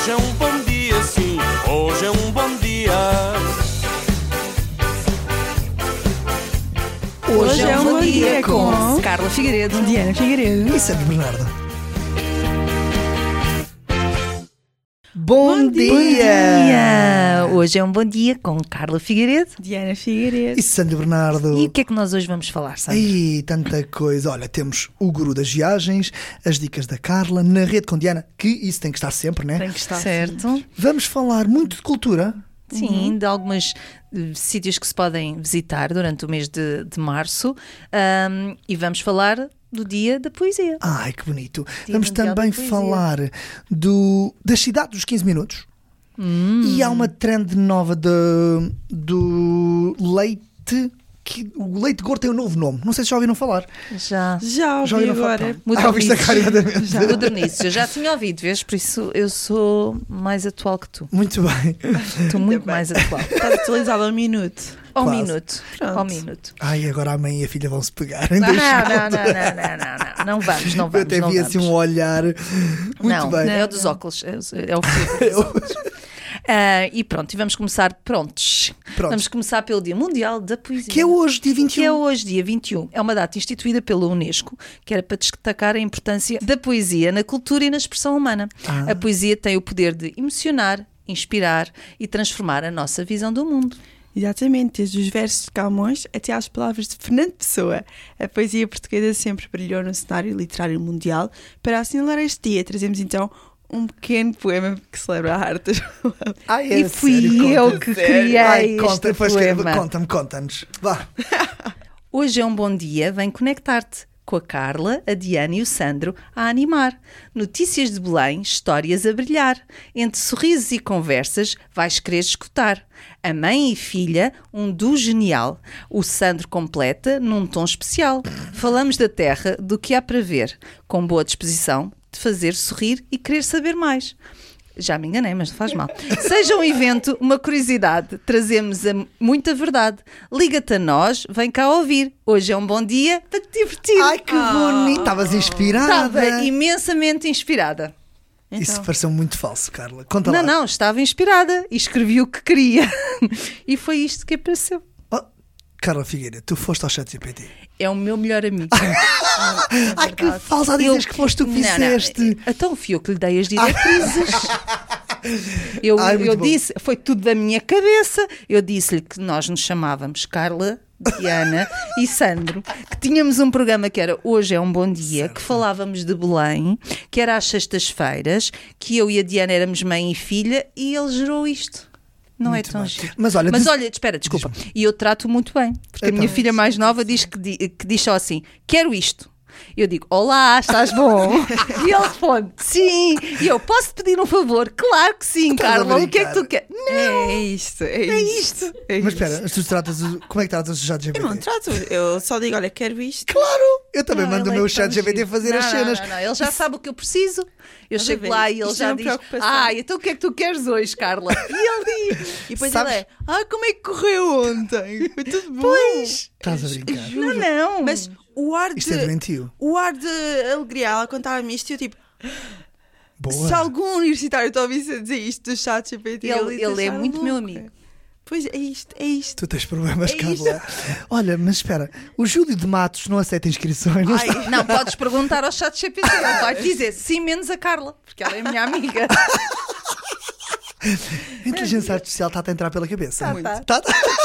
Hoje é um bom dia, sim, hoje é um bom dia. Hoje é um bom dia com Carla Figueiredo, Diana Figueiredo e Sandro Bernardo. Bom dia! Hoje é um bom dia com Carla Figueiredo Diana Figueiredo E Sandro Bernardo. E o que é que nós hoje vamos falar, Sandro? Ai, tanta coisa. Olha, temos o guru das viagens, as dicas da Carla, na rede com Diana, que isso tem que estar sempre, né? Tem que estar Certo? Vamos falar muito de cultura. Sim, de alguns sítios que se podem visitar durante o mês de março, e vamos falar do Dia da Poesia. Ai, que bonito. Dia Vamos Mundial também da Poesia. falar da cidade dos 15 minutos. E há uma trend nova do leite. O leite gordo tem um novo nome. Não sei se já ouviram falar. Já Já ouvi ouviram agora. falar? Ouviste a cara imediatamente. modernices. Eu já tinha ouvido, vês? Por isso eu sou mais atual que tu. Muito bem. Estou muito bem. mais atual. Estás atualizado ao minuto. Ao Quase. minuto. Pronto. Ao minuto. Ai, agora a mãe e a filha vão se pegar. Em Não, dois não, segundos. não. Não vamos, não Eu vamos. até não vi vamos. assim um olhar. Muito não, bem. é o dos óculos. É o fio dos óculos. E pronto, e vamos começar prontos. Vamos começar pelo Dia Mundial da Poesia. Que é hoje, dia 21. Que é hoje, dia 21. É uma data instituída pela Unesco, que era para destacar a importância da poesia na cultura e na expressão humana. A poesia tem o poder de emocionar, inspirar e transformar a nossa visão do mundo. Exatamente, desde os versos de Camões até às palavras de Fernando Pessoa. A poesia portuguesa sempre brilhou no cenário literário mundial. Para assinalar este dia, trazemos então um pequeno poema que celebra a arte das palavras. Ai, é E fui sério, eu conta. que criei Ai, este conta, poema. Conta-nos. Vá. Hoje é um bom dia, vem conectar-te com a Carla, a Diana e o Sandro a animar. Notícias de Belém, histórias a brilhar. Entre sorrisos e conversas vais querer escutar. A mãe e filha, um duo genial. O Sandro completa num tom especial. Falamos da terra, do que há para ver, com boa disposição de fazer sorrir e querer saber mais. Já me enganei, mas não faz mal. Seja um evento, uma curiosidade, trazemos muita verdade. Liga-te a nós, vem cá ouvir. Hoje é um bom dia para te divertir. Ai, que bonito. Estavas inspirada. Estava imensamente inspirada. Isso pareceu muito falso, Carla. Conta lá. Não, estava inspirada e escrevi o que queria. E foi isto que apareceu. Oh, Carla Figueiredo, tu foste ao ChatGPT. É o meu melhor amigo. Ai, que falsa, dizes que foste tu que fizeste. Então fui eu que lhe dei as diretrizes. Eu Muito bom. disse, foi tudo da minha cabeça. Eu disse-lhe que nós nos chamávamos Carla, Diana e Sandro, que tínhamos um programa que era Hoje é um Bom Dia, que falávamos de Belém, que era às sextas-feiras, que eu e a Diana éramos mãe e filha, e ele gerou isto. Não Muito é tão bem. giro. Mas olha, Espera, desculpa. E eu trato muito bem, porque a Então. minha filha mais nova diz que diz só assim: quero isto. Eu digo, olá, estás bom? E ele responde, sim. E eu, posso pedir um favor? Claro que sim, Estás a Carla. O que é que tu brincar. queres? Não, É isto. Mas espera, tu tratas como é que tratas o ChatGPT? Eu não trato, eu só digo, olha, quero isto. Claro, eu também Não, mando o ele é meu tão ChatGPT giro. fazer as cenas. Não, ele já sabe o que eu preciso. Eu Estás a chego ver? lá e ele Isto já é uma diz, preocupação. então o que é que tu queres hoje, Carla? E ele diz, E depois Sabes- ele é, como é que correu ontem? Foi tudo bom. pois, Estás a brincar. não. Mas o ar Isto é doentio. o ar de alegria, ela contava-me isto e eu tipo, Boa. se algum universitário está a ouvir a dizer isto do chat GPT, Ele é muito meu amigo. Pois é isto. Tu tens problemas, É Carla. Olha, mas espera, o Júlio de Matos não aceita inscrições. Não está... Não, podes perguntar ao chat GPT. Ele vai te dizer sim, menos a Carla, porque ela é minha amiga. A inteligência artificial está a entrar pela cabeça. Tá.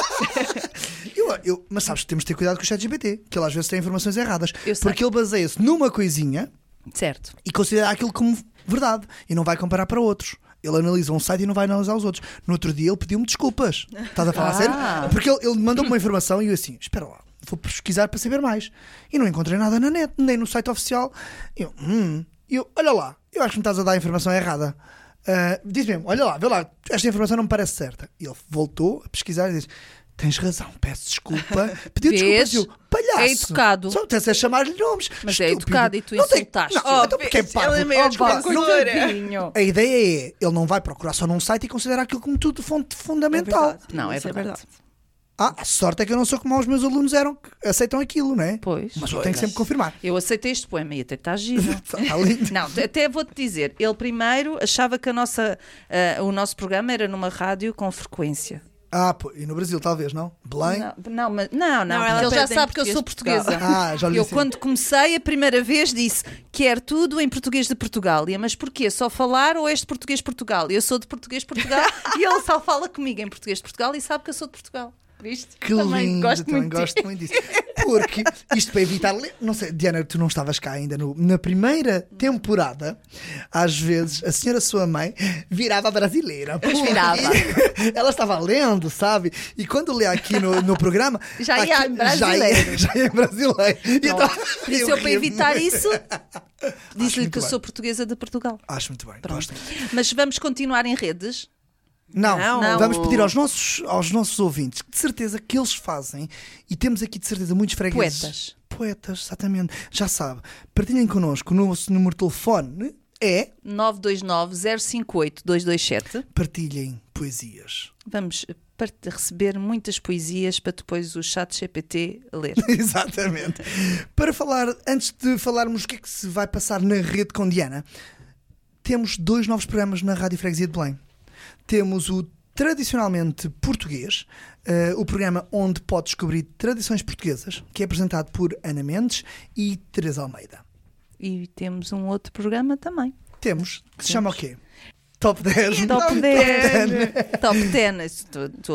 Mas sabes que temos de ter cuidado com o ChatGPT, que ele às vezes tem informações erradas. Eu sei. Porque ele baseia-se numa coisinha Certo. e considera aquilo como verdade e não vai comparar para outros. Ele analisa um site e não vai analisar os outros. No outro dia ele pediu-me desculpas. Estás a falar a sério? Porque ele mandou-me uma informação e eu assim, espera lá, vou pesquisar para saber mais. E não encontrei nada na net, nem no site oficial. Eu, olha lá, eu acho que me estás a dar a informação errada. Diz mesmo, olha lá, vê lá, esta informação não me parece certa. E ele voltou a pesquisar e disse, tens razão, peço desculpa. Pediu Vês? desculpas e eu, palhaço. É educado. Só tens a chamar-lhe nomes. Mas é Estúpido. educado e tu Não tem- insultaste. Não, então porque é parvo. ela é meio Repara, desconhecedora. Coitadinho. a ideia é, ele não vai procurar só num site e considerar aquilo como tudo fonte fundamental. Não, é Isso verdade. A sorte é que eu não sou como os meus alunos eram, que aceitam aquilo, não é? Pois. Mas eu tenho que sempre confirmar. Eu aceitei este poema e até está giro. Está lindo. Não, até vou-te dizer, ele primeiro achava que o nosso programa era numa rádio com frequência. Pô, e no Brasil talvez, não? Belém? Não, porque ela ele já pede em sabe que eu sou português de portuguesa. Já lhe Eu, disse. quando comecei a primeira vez, disse: quer tudo em português de Portugal. Mas porquê? Só falar ou és de português de Portugal? Eu sou de português de Portugal e ele só fala comigo em português de Portugal e sabe que eu sou de Portugal. Viste? Que Também lindo, gosto também muito gosto muito disso. Porque isto para evitar. Não sei, Diana, tu não estavas cá ainda na primeira temporada. Às vezes a senhora, sua mãe, virava brasileira. Pois virava. Ela estava lendo, sabe? E quando lê aqui no programa. Já ia em brasileiro. Já ia em brasileiro. Então, Por isso, eu para evitar isso, disse-lhe muito que eu bem. sou portuguesa de Portugal. Acho muito bem. Pronto. Gosto. Mas vamos continuar em redes. Não, Não. vamos pedir aos nossos ouvintes, que de certeza que eles fazem, e temos aqui de certeza muitos fregueses. Poetas, exatamente. Já sabe, partilhem connosco. O nosso número de telefone é 929-058-227. partilhem poesias. Vamos receber muitas poesias para depois o chat GPT ler. Exatamente. Para falar, antes de falarmos o que é que se vai passar na rede com Diana, temos 2 novos programas na Rádio Freguesia de Belém. Temos o Tradicionalmente Português, o programa onde pode descobrir tradições portuguesas, que é apresentado por Ana Mendes e Teresa Almeida. E temos um outro programa também. Temos, que se chama o quê? Top 10. Top 10. Top 10.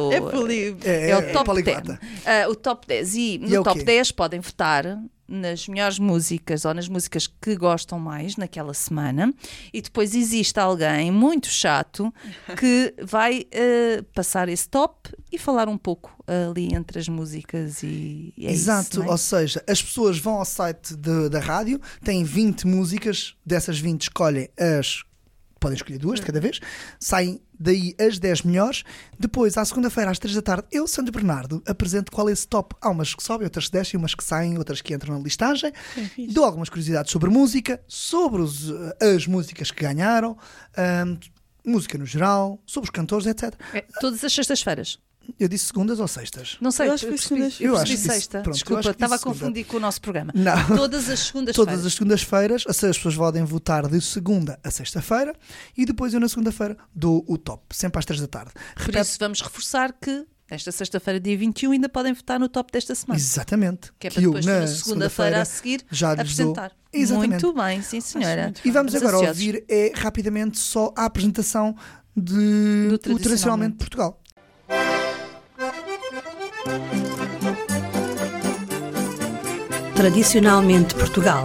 É o top 10. poliglota. O top 10. E E é no o top quê? 10 podem votar nas melhores músicas ou nas músicas que gostam mais naquela semana. E depois existe alguém muito chato que vai passar esse top e falar um pouco ali entre as músicas e é Exato, isso, não é? ou seja, as pessoas vão ao site da rádio, têm 20 músicas, dessas 20 escolhem podem escolher 2 de cada vez, saem daí as 10 melhores. Depois, à segunda-feira, às 3 da tarde, eu, Sandro Bernardo, apresento qual é esse top. Há umas que sobem, outras que descem, umas que saem, outras que entram na listagem. Dou algumas curiosidades sobre música, sobre as músicas que ganharam, música no geral, sobre os cantores, etc. Todas as sextas-feiras. Eu disse segundas ou sextas? Não sei, Eu acho que foi segundas. Eu acho percebi que disse- sexta. pronto, eu Desculpa, acho que estava a disse segunda. confundir com o nosso programa. Não. Todas as segundas-feiras. Todas as segundas-feiras, as pessoas podem votar de segunda a sexta-feira e depois eu na segunda-feira dou o top, sempre às 3 da tarde. Por Repete- isso, vamos reforçar que esta sexta-feira, dia 21, ainda podem votar no top desta semana. Exatamente. Que é para eu, depois, na segunda-feira a seguir, já lhes dou. apresentar. Exatamente. Muito bem, sim senhora. E vamos agora Estamos ansiosos. ouvir rapidamente só a apresentação de Do o Tradicionalmente Portugal. Tradicionalmente Portugal.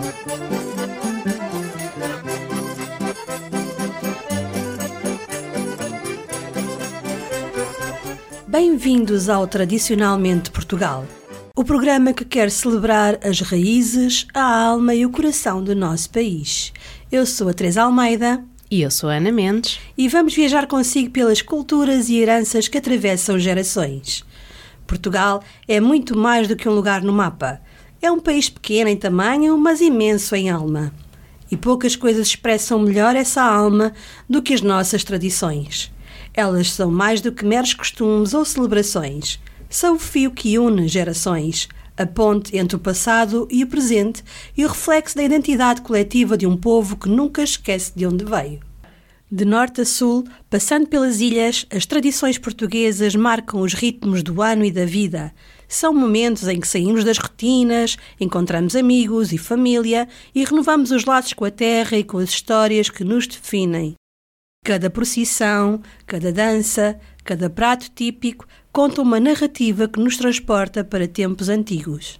Bem-vindos ao Tradicionalmente Portugal, o programa que quer celebrar as raízes, a alma e o coração do nosso país. Eu sou a Teresa Almeida E eu sou a Ana Mendes. e vamos viajar consigo pelas culturas e heranças que atravessam gerações. Portugal é muito mais do que um lugar no mapa. É um país pequeno em tamanho, mas imenso em alma. E poucas coisas expressam melhor essa alma do que as nossas tradições. Elas são mais do que meros costumes ou celebrações. São o fio que une gerações, a ponte entre o passado e o presente e o reflexo da identidade coletiva de um povo que nunca esquece de onde veio. De norte a sul, passando pelas ilhas, as tradições portuguesas marcam os ritmos do ano e da vida. São momentos em que saímos das rotinas, encontramos amigos e família e renovamos os laços com a terra e com as histórias que nos definem. Cada procissão, cada dança, cada prato típico conta uma narrativa que nos transporta para tempos antigos.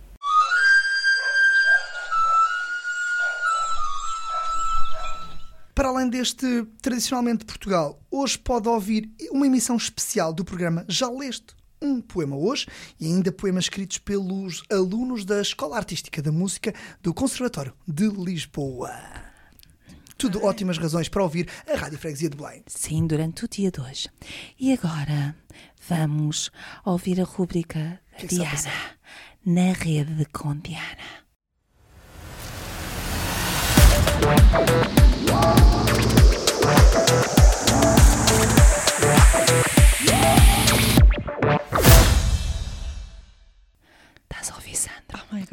Para além deste Tradicionalmente Portugal, hoje pode ouvir uma emissão especial do programa Já Leste? Um poema hoje e ainda poemas escritos pelos alunos da Escola Artística da Música do Conservatório de Lisboa. Tudo ótimas razões para ouvir a Rádio Freguesia de Belém. Sim, durante o dia de hoje. E agora vamos ouvir a rúbrica Que está a Diana passar? na rede com Diana.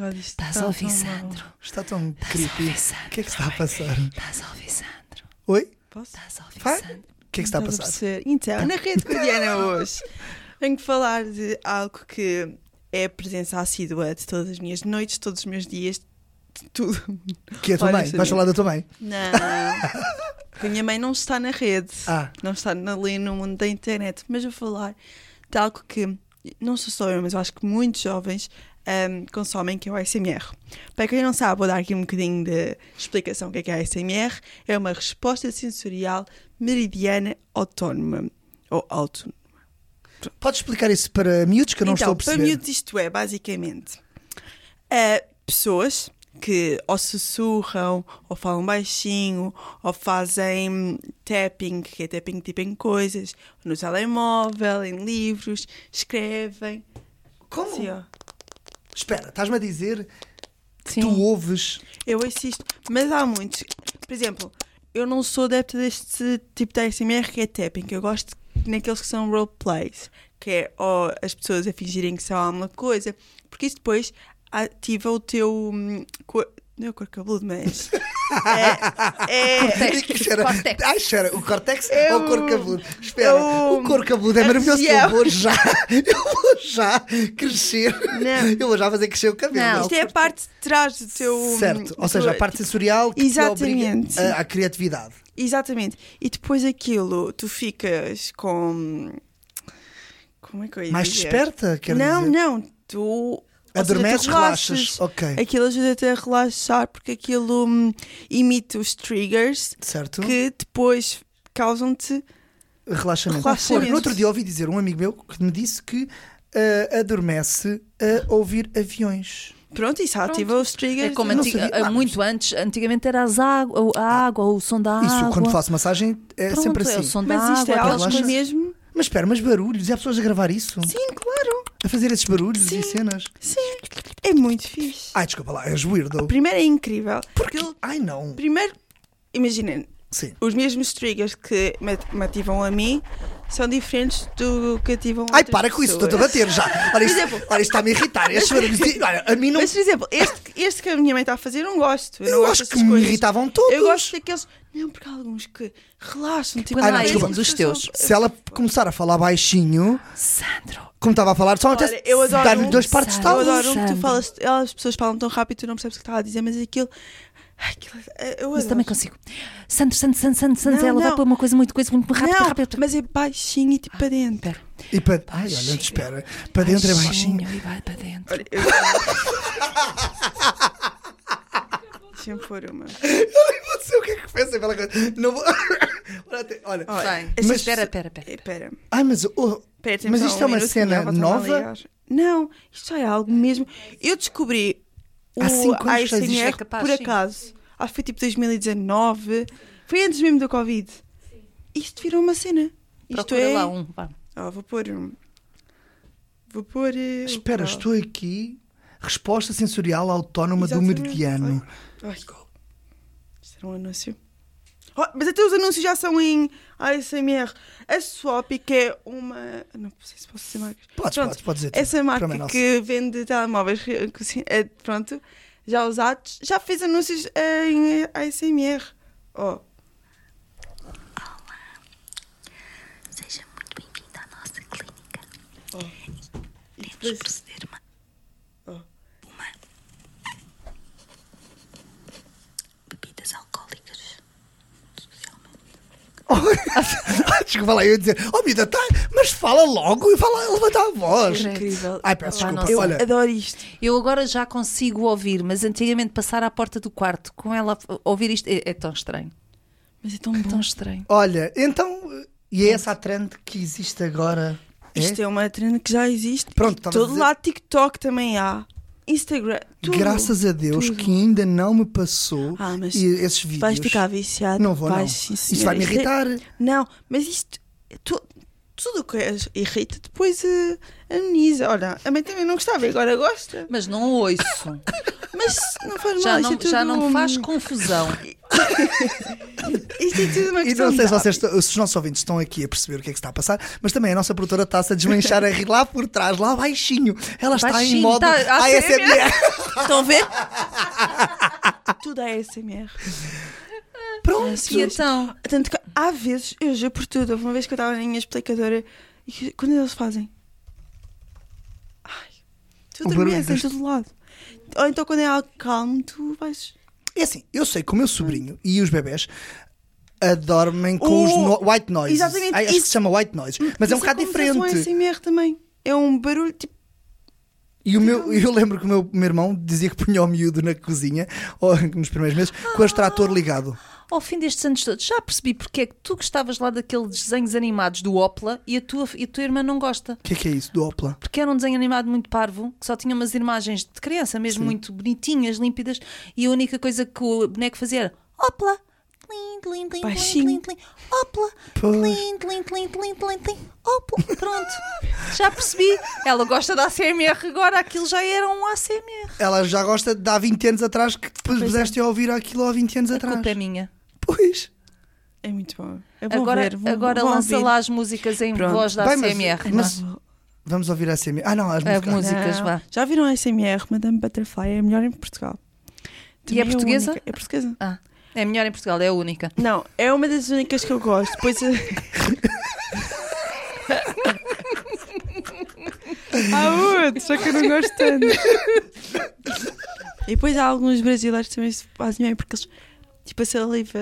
God, isto Estás está a ouvir, tão Sandro? mal. Está tão creepy. O que é que está a passar? Estás a ouvir, Sandro? Oi? Posso? Estás a ouvir, Vai? Sandro? O que é que está a Estás passar? perceber? Então, na rede cotidiana hoje, venho falar de algo que é a presença assídua de todas as minhas noites, todos os meus dias, de tudo. Que é a tua Olha, mãe? Vais falar da tua mãe? Não. A minha mãe não está na rede, não está ali no mundo da internet, mas vou falar de algo que não sou só eu, mas eu acho que muitos jovens consomem, que é o ASMR. Para quem não sabe, vou dar aqui um bocadinho de explicação do que é ASMR. É uma resposta sensorial meridiana autónoma ou autónoma. Podes explicar isso para miúdos que eu não Então, estou a perceber? para miúdos isto é, basicamente, pessoas que ou sussurram, ou falam baixinho, ou fazem tapping, que é tapping tipo em coisas, no telemóvel, em livros, escrevem. Como? Assim, ó. Espera, estás-me a dizer que Sim. tu ouves... Eu assisto, mas há muitos. Por exemplo, eu não sou adepta deste tipo de ASMR que é tapping, eu gosto naqueles que são roleplays, que é ou as pessoas a fingirem que são alguma coisa, porque isso depois ativa o teu não é o cor cabeludo, mas Córtex. Ai, espera, o córtex É ou o cor cabeludo? Espera, o cor cabeludo é maravilhoso, que eu vou já crescer. Não. Eu vou já fazer crescer o cabelo. Não. isto é a parte de trás do teu Certo, ou seja, a parte sensorial que te obriga Exatamente. à criatividade. Exatamente. E depois aquilo, tu ficas com... Como é que eu ia Mais dizer? desperta, quer Não, dizer? não. Tu... Adormeces, ou seja, tu relaxas. Ok, Aquilo ajuda-te a relaxar porque aquilo imita os triggers certo. que depois causam-te... Relaxamento. Relaxamento. No outro dia ouvi dizer um amigo meu que me disse que adormece a ouvir aviões. Pronto, isso ativa os triggers. É como não sabia. muito antes, antigamente era a água, o som da Isso, água. quando faço massagem, é Pronto, sempre é o assim. som da Mas isto é água. algo relaxa. que mesmo... Mas espera, mas barulhos, e há pessoas a gravar isso? Sim, claro. A fazer esses barulhos Sim. e cenas? Sim. É muito fixe. Ai, desculpa lá, és weirdo. Primeiro é incrível. Porquê? Aquilo- Ai, não. Primeiro, imaginem, Sim. os mesmos triggers que me ativam a mim são diferentes do que ativam Ai, outras para com isso, pessoas. estou-te a bater já. Olha, isto, exemplo- olha, isto está-me a irritar. Estes barulhos. Olha, a mim não. Mas, por exemplo, este que a minha mãe está a fazer, eu não gosto. Eu não acho gosto que dessas me coisas. irritavam todos. Eu gosto daqueles... Não, porque há alguns que relaxam. Tipo, Põe lá não, aí desculpa. um dos teus. Se ela começar a falar baixinho, Sandro. como estava a falar, só Olha, eu adoro dar-lhe um- dois partes de Eu talos. adoro um que tu Sandro. falas... As pessoas falam tão rápido, tu não percebes o que está a dizer, mas aquilo... Ai, aquilo eu Mas adoro. também consigo. Sandro, Não, ela vai não. pôr uma coisa muito rápido. Não, rápido. mas é baixinho e tipo para dentro. Espera. E para. Ai, olha, espera. Para dentro é baixinho. E vai para dentro. Olha, Deixa-me pôr uma. Não sei o que é que fez aquela coisa. Não vou. Olha. Olha, Vai. esta- Mas- Espera. Espera. Ai, mas. Espera, temos Mas só isto um é uma minuto, cena minha avó está-me a nova? ligar. Não, isto é algo mesmo. Eu descobri o Há 5 anos que já existe. É ASMR capaz, por sim. acaso. Acho que foi tipo 2019. Foi antes mesmo do Covid. Isto virou uma cena. Isto Procura é. lá um. Vá. Vou pôr um. Vou pôr. Espera, estou aqui. Resposta sensorial autónoma do Exatamente. meridiano. Ai, isto era um anúncio. Oh, mas até os anúncios já são em ASMR. A Swap, que é uma. Não sei se posso dizer marcas. Podes dizer. Essa Para marca mim, nossa. que vende telemóveis, pronto, já usados, já fez anúncios em ASMR. Oh, Seja muito bem-vindo à nossa clínica. e Iremos depois- proceder uma bebidas alcoólicas socialmente. Desculpa lá, eu ia dizer, oh, vida, tá, mas fala logo e fala, levanta a voz. incrível. Ai, peço Opa, desculpa. não Olha, Adoro isto. Eu agora já consigo ouvir, mas antigamente passar à porta do quarto com ela a ouvir isto é tão estranho. Mas é tão bom. Tão estranho. olha, então, e é essa a trend que existe agora? Isto é uma trend que já existe. Pronto, E estavas a todo dizer- lado TikTok também há. Instagram, tudo. Graças a Deus tudo. que ainda não me passou Mas esses vídeos. vais ficar viciado. Não vou, não. Vais, sim, Isso senhora. vai me Isto é- irritar. Não, mas isto. Tu tudo o que irrita depois ameniza. Olha, a mãe também não gostava e agora gosta. Mas não ouço. Mas não faz Já mal, não, isto é já tudo- não faz confusão. Isto é tudo uma E questão não sei se, de se os nossos ouvintes estão aqui a perceber o que é que está a passar, mas também a nossa produtora está-se a desmanchar a rir lá por trás, lá baixinho. Ela está em Baixinho, modo tá, ASMR. Estão a ver? Tudo é ASMR. Pronto. E então? Tanto que há vezes, eu juro por tudo, houve uma vez que eu estava na minha explicadora e quando eles fazem. Ai, tu O barulho adormeces em deste- todo lado. Ou então quando é algo calmo, tu vais. É assim, eu sei que o meu sobrinho e os bebés adormem com os white noises. Exatamente, Acho que isso- se chama white noise, mas é um Isso bocado como se fosse diferente. Um ASMR também. É um barulho tipo. E eu lembro que o meu irmão dizia que punha o miúdo na cozinha, ou nos primeiros meses, com o extrator ligado. Ao fim destes anos todos, já percebi porque é que tu gostavas lá daqueles desenhos animados do Opla e a tua irmã não gosta. O que é isso, do Opla? Porque era um desenho animado muito parvo, que só tinha umas imagens de criança, mesmo muito bonitinhas, límpidas, e a única coisa que o boneco fazia era Opla! Tlim, tlim, tlim, Baixinho. tlim, tlim, tlim. Opla! Pois. Tlim, tlim, tlim, tlim, tlim, tlim. Opla! Pronto, já percebi. Ela gosta da ACMR agora, aquilo já era um ACMR. Ela já gosta de há 20 anos atrás que depois Pois é. puseste a ouvir aquilo há 20 anos A atrás. culpa é minha. Pois. É muito bom. Eu vou Agora, ver, vou, agora vou lança ouvir. lá as músicas em Pronto. voz da Bem, mas- ACMR. mas- Vamos ouvir a ASMR. Ah, não, as A músicas. músicas, Não. vá. Já viram a ASMR? Madame Butterfly é a melhor em Portugal. E é Também portuguesa? única. É portuguesa. Ah, é melhor em Portugal, é a única. Não, é uma das únicas que eu gosto. Depois. Há outros, só que eu não gosto tanto. E depois há alguns brasileiros que também se fazem bem, porque eles. Tipo a saliva.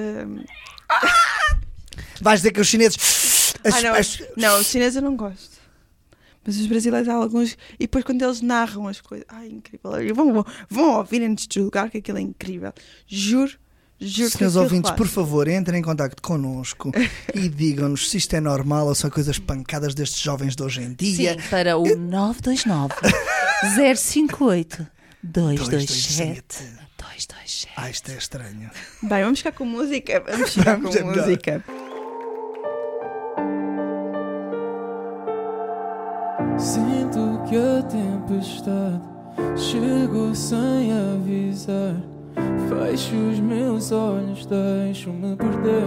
Vais dizer que os chineses. Não, os chineses eu não gosto. Mas os brasileiros há alguns. E depois quando eles narram as coisas. Ai, incrível. Vão ouvir antes de julgar que aquilo é incrível. Juro que Senhores aquilo ouvintes, relaxa. por favor, entrem em contacto connosco e digam-nos se isto é normal ou são coisas pancadas destes jovens de hoje em dia. Sim, para o 929 058 227 227. Ah, isto é estranho. Bem, vamos ficar com música. Vamos ficar Vamos, com é melhor. música. Sinto que a tempestade chegou sem avisar. Fecho os meus olhos, deixo-me perder.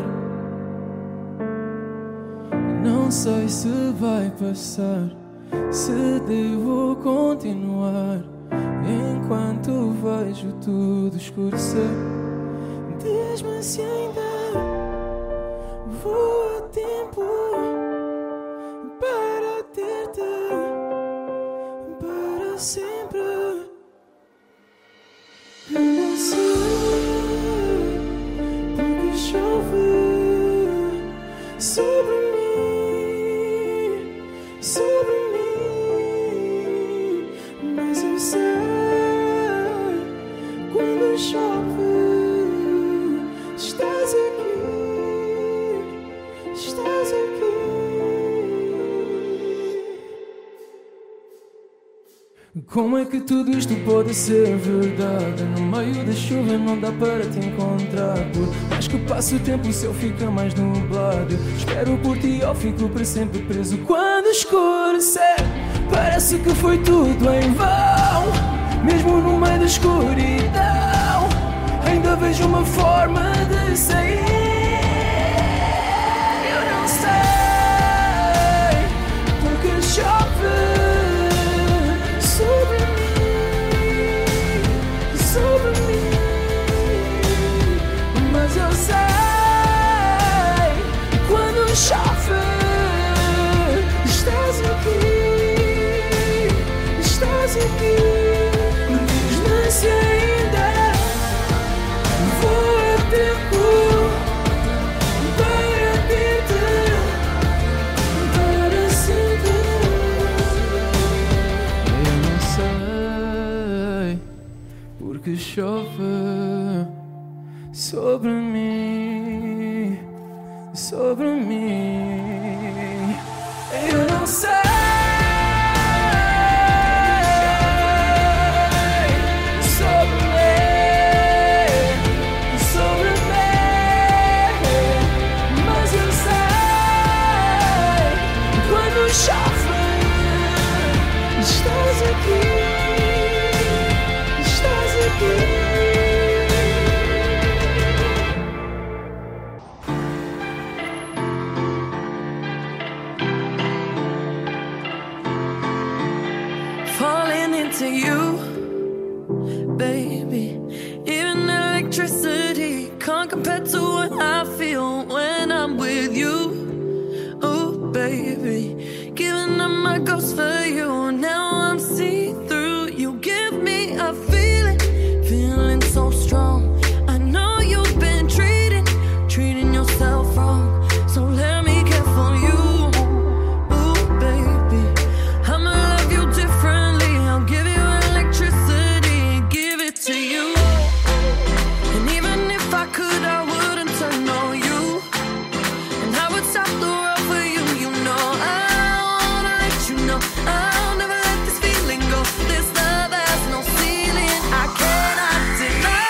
Não sei se vai passar, se devo continuar enquanto vejo tudo escurecer. Diz-me se ainda vou a tempo para ter-te para sempre. Eu não sei porque chove sobre mim, mas eu sei quando chove estás aqui. Como é que tudo isto pode ser verdade? No meio da chuva não dá para te encontrar. Por mais que passe o tempo o céu fica mais nublado. Espero por ti ou fico para sempre preso. Quando escurecer parece que foi tudo em vão. Mesmo no meio da escuridão ainda vejo uma forma de sair. Eu não sei porque chove sobre mim, mas eu sei quando chove estás aqui. Diz-me se ainda vou a tempo para ter-te para sempre. Eu não sei porque chove sobre mim, sobre mim. Eu não sei sobre mim, mas eu sei quando chove. Estás aqui, estás aqui. Falling into you, baby. Even electricity can't compare to what I feel when I'm with you. Oh, baby, giving up my ghost for you. Now I'm see-through. You give me a feeling, feeling so strong. I know you've been treating yourself wrong. So let me care for you. Oh, baby, I'ma love you differently. I'll give you electricity, give it to you. And even if I could, I wouldn't turn on you. And I would stop the world for you. You know I wanna let you know I'll never let this feeling go. This love has no ceiling, I cannot deny.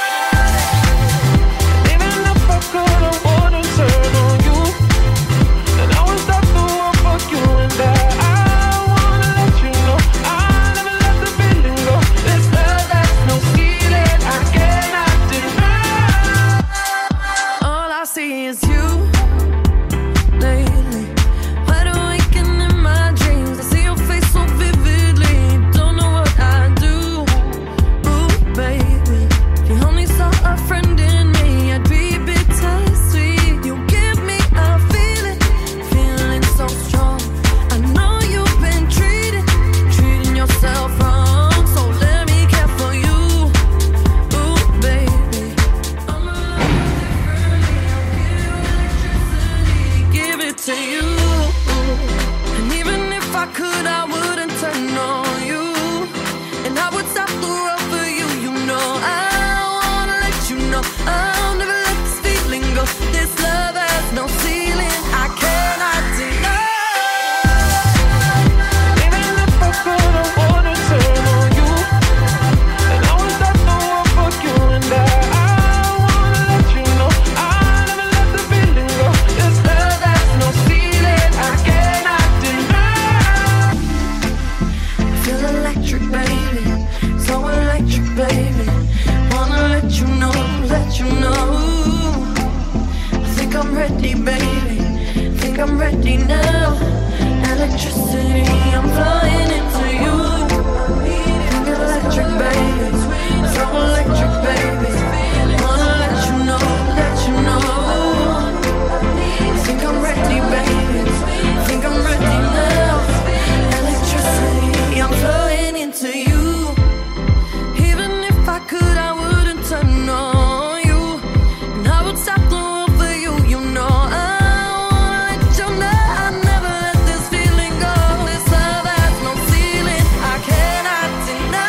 Even if I could, I wouldn't turn on you. And I would stop the world for you. And I wanna let you know I'll never let the feeling go. This love has no ceiling, I cannot deny. All I see is you lately. Wide awake and in my dreams, I see your face so vividly. Don't know what I do. Ooh, baby, if you only saw a friend in me, I'd be bittersweet. You give me a feeling, feeling so strong. I know you've been treating yourself wrong. So let me care for you. Ooh, baby, I'ma love you differently. I'll give you electricity, give it to you. And even if I could, I wouldn't turn on you. And I would stop the world for you. You know I wanna let you know I'll never let this feeling go. This love has no ceiling, I cannot deny. Even if I could, I wouldn't turn on you. And I would stop the world for you. And I wanna let you know I'll never let the feeling go. This love has no ceiling, I cannot deny. I feel electric, baby, so electric, baby. Wanna let you know, let you know. I think I'm ready, baby, think I'm ready now. Electricity, I'm flying into you. Think electric, baby, so electric, baby. Wanna let you know, let you know. I think I'm ready, baby, think I'm ready now. Electricity, I'm flying into you. Even if I could, I wouldn't turn on you. And I would stop the world for you. You know I wanna let you know I'll never let this feeling go. This love has no ceiling, I cannot deny.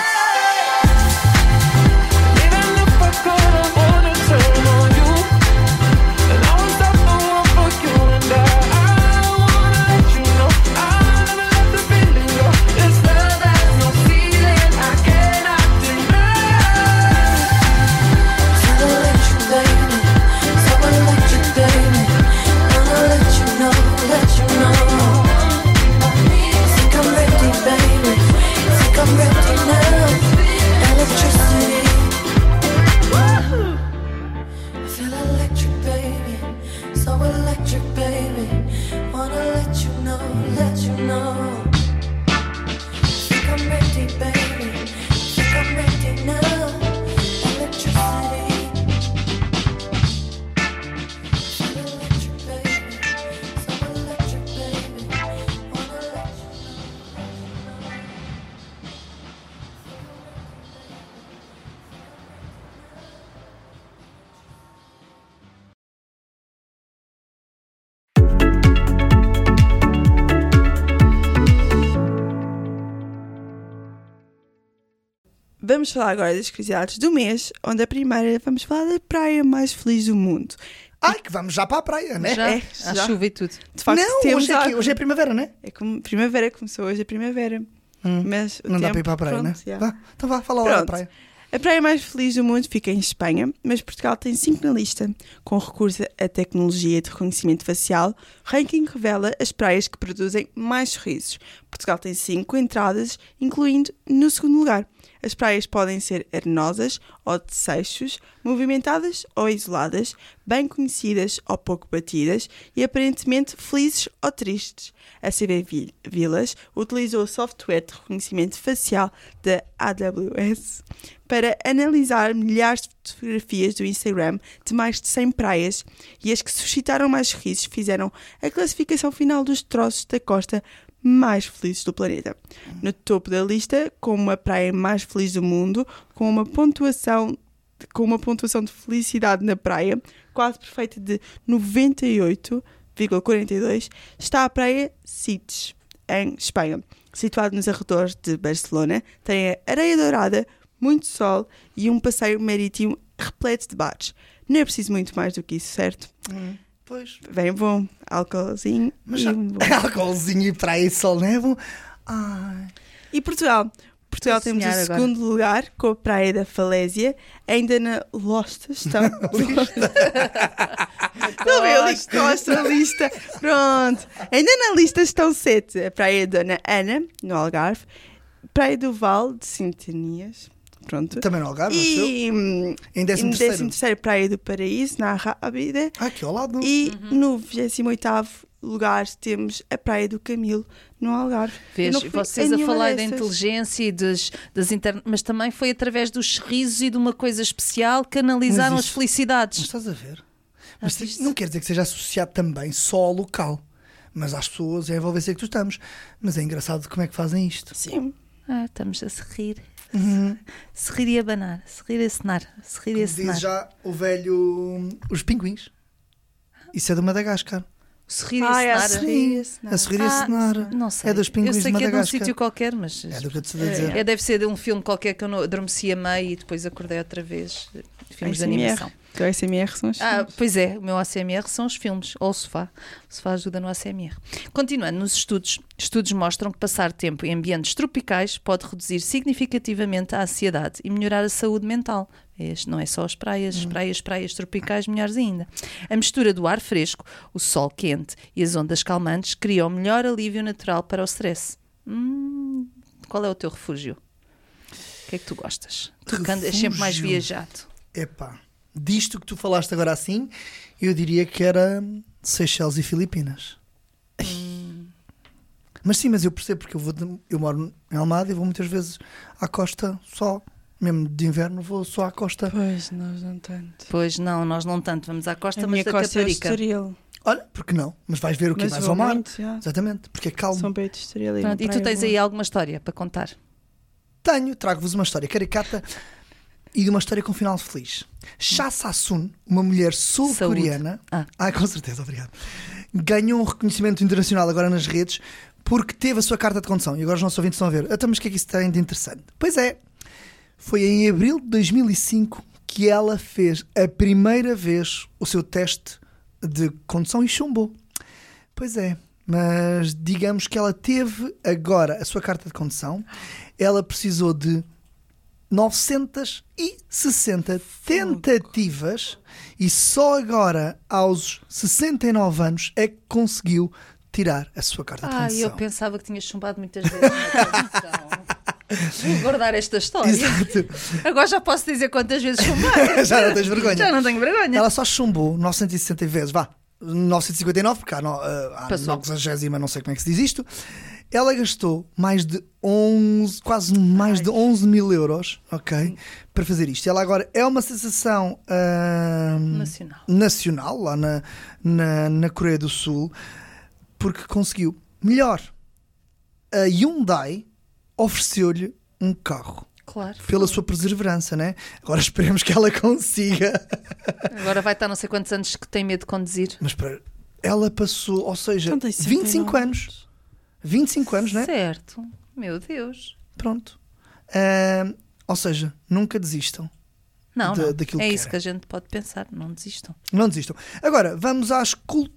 Even if I could, I wouldn't turn on you. And I would stop the world for you. And I wanna let you know I'll never let the feeling go. This love has no ceiling, I cannot deny. So electric, baby, so electric, baby. Wanna let you know, let you know. Think I'm ready, baby, think I'm ready now. Electricity. Woo! I feel electric, baby, so electric, baby. Wanna let you know, let you know. Think I'm ready, baby, think I'm ready now. Electricity. Feel electric, baby, so electric, baby. Wanna let you know, Vamos falar agora das curiosidades do mês, onde a primeira vamos falar da praia mais feliz do mundo. Ai, que vamos já para a praia, né? Já, É, à já. chuva e tudo. De facto, Não, temos hoje é primavera, né? É como primavera, começou hoje a primavera. Mas o Não dá tempo, para ir para a praia, pronto, né? já. Vá, então vá, fala lá da Pronto. praia. A praia mais feliz do mundo fica em Espanha, mas Portugal tem 5 na lista. Com recurso à tecnologia de reconhecimento facial, o ranking revela as praias que produzem mais sorrisos. Portugal tem 5 entradas, incluindo no segundo lugar. As praias podem ser arenosas ou de seixos, movimentadas ou isoladas, bem conhecidas ou pouco batidas e aparentemente felizes ou tristes. A CB Vilas utilizou o software de reconhecimento facial da AWS para analisar milhares de fotografias do Instagram de mais de 100 praias e as que suscitaram mais sorrisos fizeram a classificação final dos troços da costa mais felizes do planeta. No topo da lista, como a praia mais feliz do mundo, com uma pontuação de felicidade na praia quase perfeita de 98,42, está a praia Sitges, em Espanha. Situado nos arredores de Barcelona, tem a areia dourada, muito sol e um passeio marítimo repleto de bares. Não é preciso muito mais do que isso, certo? Pois. Bem bom, álcoolzinho. Mas e álcoolzinho e praia e sol, não é bom? Ai. E Portugal? Portugal temos o segundo lugar, com a Praia da Falésia, ainda na lista estão... Não vê a lista? Pronto. Ainda na lista estão 7. A Praia de Dona Ana, no Algarve, Praia do Val de Sintanias, pronto. Também no Algarve, e em 13º. Praia do Paraíso, na Rábida. Aqui ao lado. E no 28º lugar temos a Praia do Camilo, no Algarve. Vês, vocês a falar da inteligência e das mas também foi através dos sorrisos e de uma coisa especial que analisaram as felicidades. Mas estás a ver? Mas não quer dizer que seja associado também só ao local, mas às pessoas, é a envolvência que tu estamos. Mas é engraçado como é que fazem isto. Sim. Estamos a sorrir. Sorrir e abanar, sorrir e acenar, sorrir e acenar. Diz já o velho... Os pinguins. Isso é do Madagascar. Sorrir e acenar. A sorrir e acenar. Não sei. É dos pinguins eu sei de que Madagascar. É de um sítio qualquer, mas... É do que eu te estou a dizer. Deve ser de um filme qualquer que eu adormeci a meio e depois acordei outra vez. Filmes de animação. O teu ACMR são os filmes. Pois é, o meu ACMR são os filmes, ou o sofá. O sofá ajuda no ACMR. Continuando nos estudos mostram que passar tempo em ambientes tropicais pode reduzir significativamente a ansiedade e melhorar a saúde mental. Não é só as praias, praias tropicais melhores ainda. A mistura do ar fresco, o sol quente e as ondas calmantes criam melhor alívio natural para o stress. Qual é o teu refúgio? O que é que tu gostas? Tu que és sempre mais viajado. Epá, disto que tu falaste agora assim, eu diria que era Seychelles e Filipinas. Mas sim, mas eu percebo, porque eu moro em Almada e vou muitas vezes à costa só. Mesmo de inverno vou só à costa. Pois, nós não tanto. Pois não, nós não tanto. Vamos à costa, A mas minha da costa é o Caparica. Estoril. Olha, porque não? Mas vais ver o que Mas mais vou ao mar. muito, já. Exatamente, porque é calmo. São Bento de Estoril. Pronto, e tu tens aí alguma história para contar? Trago-vos uma história caricata e de uma história com um final feliz. Cha Sa-sun, uma mulher sul-coreana... Com certeza, obrigado. Ganhou um reconhecimento internacional agora nas redes porque teve a sua carta de condução. E agora os nossos ouvintes estão a ver. Mas o que é que isso tem de interessante? Pois é, foi em abril de 2005 que ela fez a primeira vez o seu teste de condução e chumbou. Pois é, mas digamos que ela teve agora a sua carta de condução. Ela precisou de 960 tentativas e só agora, aos 69 anos, é que conseguiu tirar a sua carta de condução. Eu pensava que tinha chumbado muitas vezes na condução. Vou guardar esta história. Exato. Agora já posso dizer quantas vezes chumbei. Já não tens vergonha. Já não tenho vergonha. Ela só chumbou 960 vezes, 959, porque há 90, não sei como é que se diz isto. Ela gastou quase mais de 11 mil euros, ok, para fazer isto. Ela agora é uma sensação nacional lá na Coreia do Sul, porque conseguiu. Melhor, a Hyundai ofereceu-lhe um carro. Claro. Pela sua perseverança, né? Agora esperemos que ela consiga. Agora vai estar não sei quantos anos que tem medo de conduzir. Mas ela passou, ou seja, Então 25 anos. 25 anos, né? Certo. Meu Deus. Pronto. Ou seja, nunca desistam. Não, daquilo é que isso querem. que a gente pode pensar. Não desistam. Não desistam. Agora, vamos às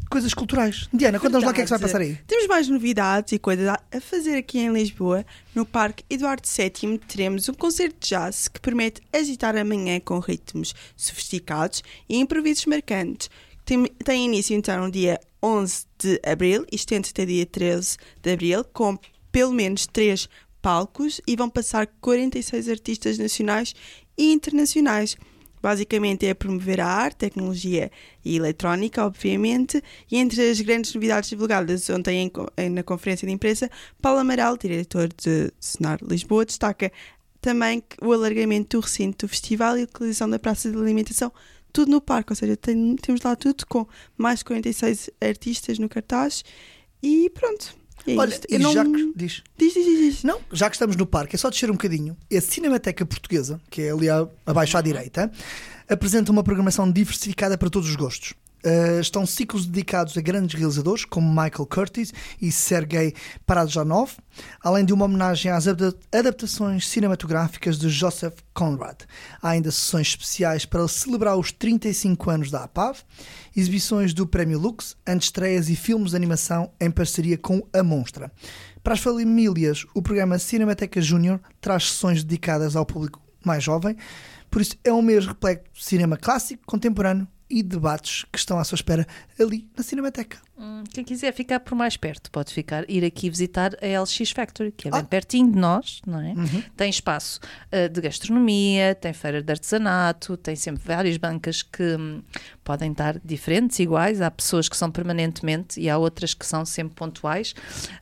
coisas culturais. Diana, conta-nos lá o que é que se vai passar aí. Temos mais novidades e coisas a fazer aqui em Lisboa. No Parque Eduardo VII teremos um concerto de jazz que promete agitar a manhã com ritmos sofisticados e improvisos marcantes. Tem início então no dia 11 de abril e estende até dia 13 de abril, com pelo menos 3 palcos, e vão passar 46 artistas nacionais e internacionais. Basicamente é promover a arte, tecnologia e eletrónica, obviamente, e entre as grandes novidades divulgadas ontem na conferência de imprensa, Paulo Amaral, diretor de Senar Lisboa, destaca também o alargamento do recinto do festival e a localização da praça de alimentação, tudo no parque, ou seja, temos lá tudo com mais de 46 artistas no cartaz e pronto. É Olha, isto. e já que... Diz. Diz. Não, já que estamos no parque, é só descer um bocadinho. A Cinemateca Portuguesa, que é ali abaixo à direita, apresenta uma programação diversificada para todos os gostos. Estão ciclos dedicados a grandes realizadores como Michael Curtiz e Sergei Parajanov, além de uma homenagem às adaptações cinematográficas de Joseph Conrad. Há ainda sessões especiais para celebrar os 35 anos da APAV, exibições do Prémio Lux, antestreias e filmes de animação em parceria com a Monstra. Para as famílias, o programa Cinemateca Júnior traz sessões dedicadas ao público mais jovem, por isso é um mês repleto de cinema clássico, contemporâneo e debates que estão à sua espera ali na Cinemateca. Quem quiser ficar por mais perto pode ir aqui visitar a LX Factory, que é bem pertinho de nós, não é? Tem espaço de gastronomia, tem feira de artesanato, tem sempre várias bancas que podem estar diferentes, iguais. Há pessoas que são permanentemente e há outras que são sempre pontuais.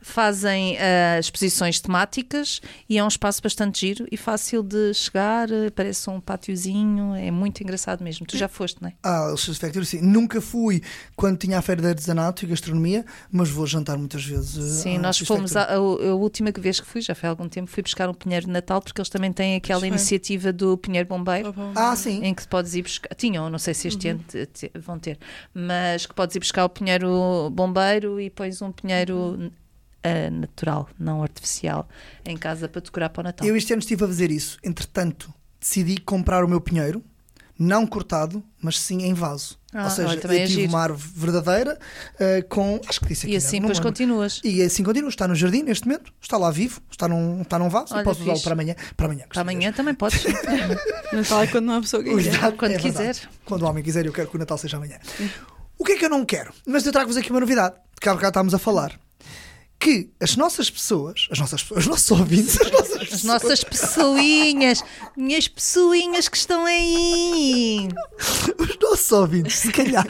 Fazem exposições temáticas e é um espaço bastante giro e fácil de chegar, parece um pátiozinho, é muito engraçado mesmo. Tu já foste, não é? LX Factory, sim. Nunca fui quando tinha a feira de artesanato e gastronomia, mas vou jantar muitas vezes. Sim, nós fomos, a última vez que fui, já foi há algum tempo, fui buscar um pinheiro de Natal, porque eles também têm aquela iniciativa do pinheiro bombeiro, sim. em que podes ir buscar, tinham, não sei se este ano vão ter, mas que podes ir buscar o pinheiro bombeiro e pões um pinheiro natural, não artificial, em casa para decorar para o Natal. Eu este ano estive a fazer isso, entretanto decidi comprar o meu pinheiro, não cortado, mas sim em vaso. Ou seja, eu tive uma árvore verdadeira com... Acho que disse aqui. E assim depois continuas. E assim continuo. Está no jardim neste momento. Está lá vivo. Está num vaso. Olha, e posso usá-lo para amanhã. Para amanhã também podes. Natal é quando uma pessoa quiser. Quando quiser. Quando o homem quiser, eu quero que o Natal seja amanhã. O que é que eu não quero? Mas eu trago-vos aqui uma novidade. Que há bocado estávamos a falar. Que as nossas pessoas, os nossos ouvintes, as nossas pessoinhas, minhas pessoinhas que estão aí. Os nossos ouvintes, se calhar,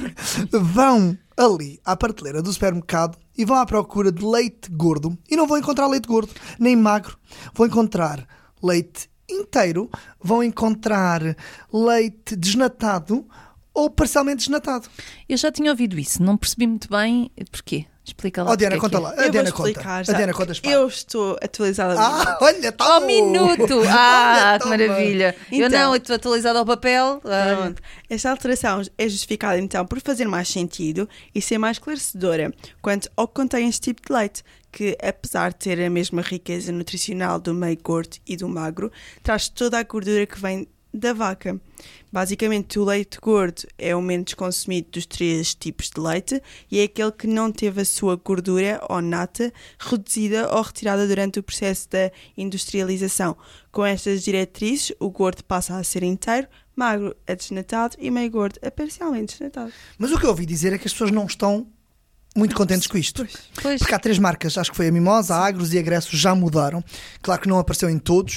vão ali à prateleira do supermercado e vão à procura de leite gordo e não vão encontrar leite gordo, nem magro. Vão encontrar leite inteiro, vão encontrar leite desnatado ou parcialmente desnatado. Eu já tinha ouvido isso, não percebi muito bem porquê. Explica lá. Diana, conta lá. A Diana conta. A Diana conta. Eu estou atualizada. Olha, está ao minuto. Que maravilha. Então, eu não, estou atualizada ao papel. Pronto. Esta alteração é justificada então por fazer mais sentido e ser mais esclarecedora quanto ao que contém este tipo de leite, que apesar de ter a mesma riqueza nutricional do meio gordo e do magro, traz toda a gordura que vem da vaca. Basicamente, o leite gordo é o menos consumido dos 3 tipos de leite e é aquele que não teve a sua gordura ou nata reduzida ou retirada durante o processo da industrialização. Com estas diretrizes, o gordo passa a ser inteiro, magro a desnatado e meio gordo a parcialmente desnatado. Mas o que eu ouvi dizer é que as pessoas não estão muito contentes com isto. Pois. Porque há 3 marcas, acho que foi a Mimosa, a Agros e a Gresso, já mudaram. Claro que não apareceu em todos,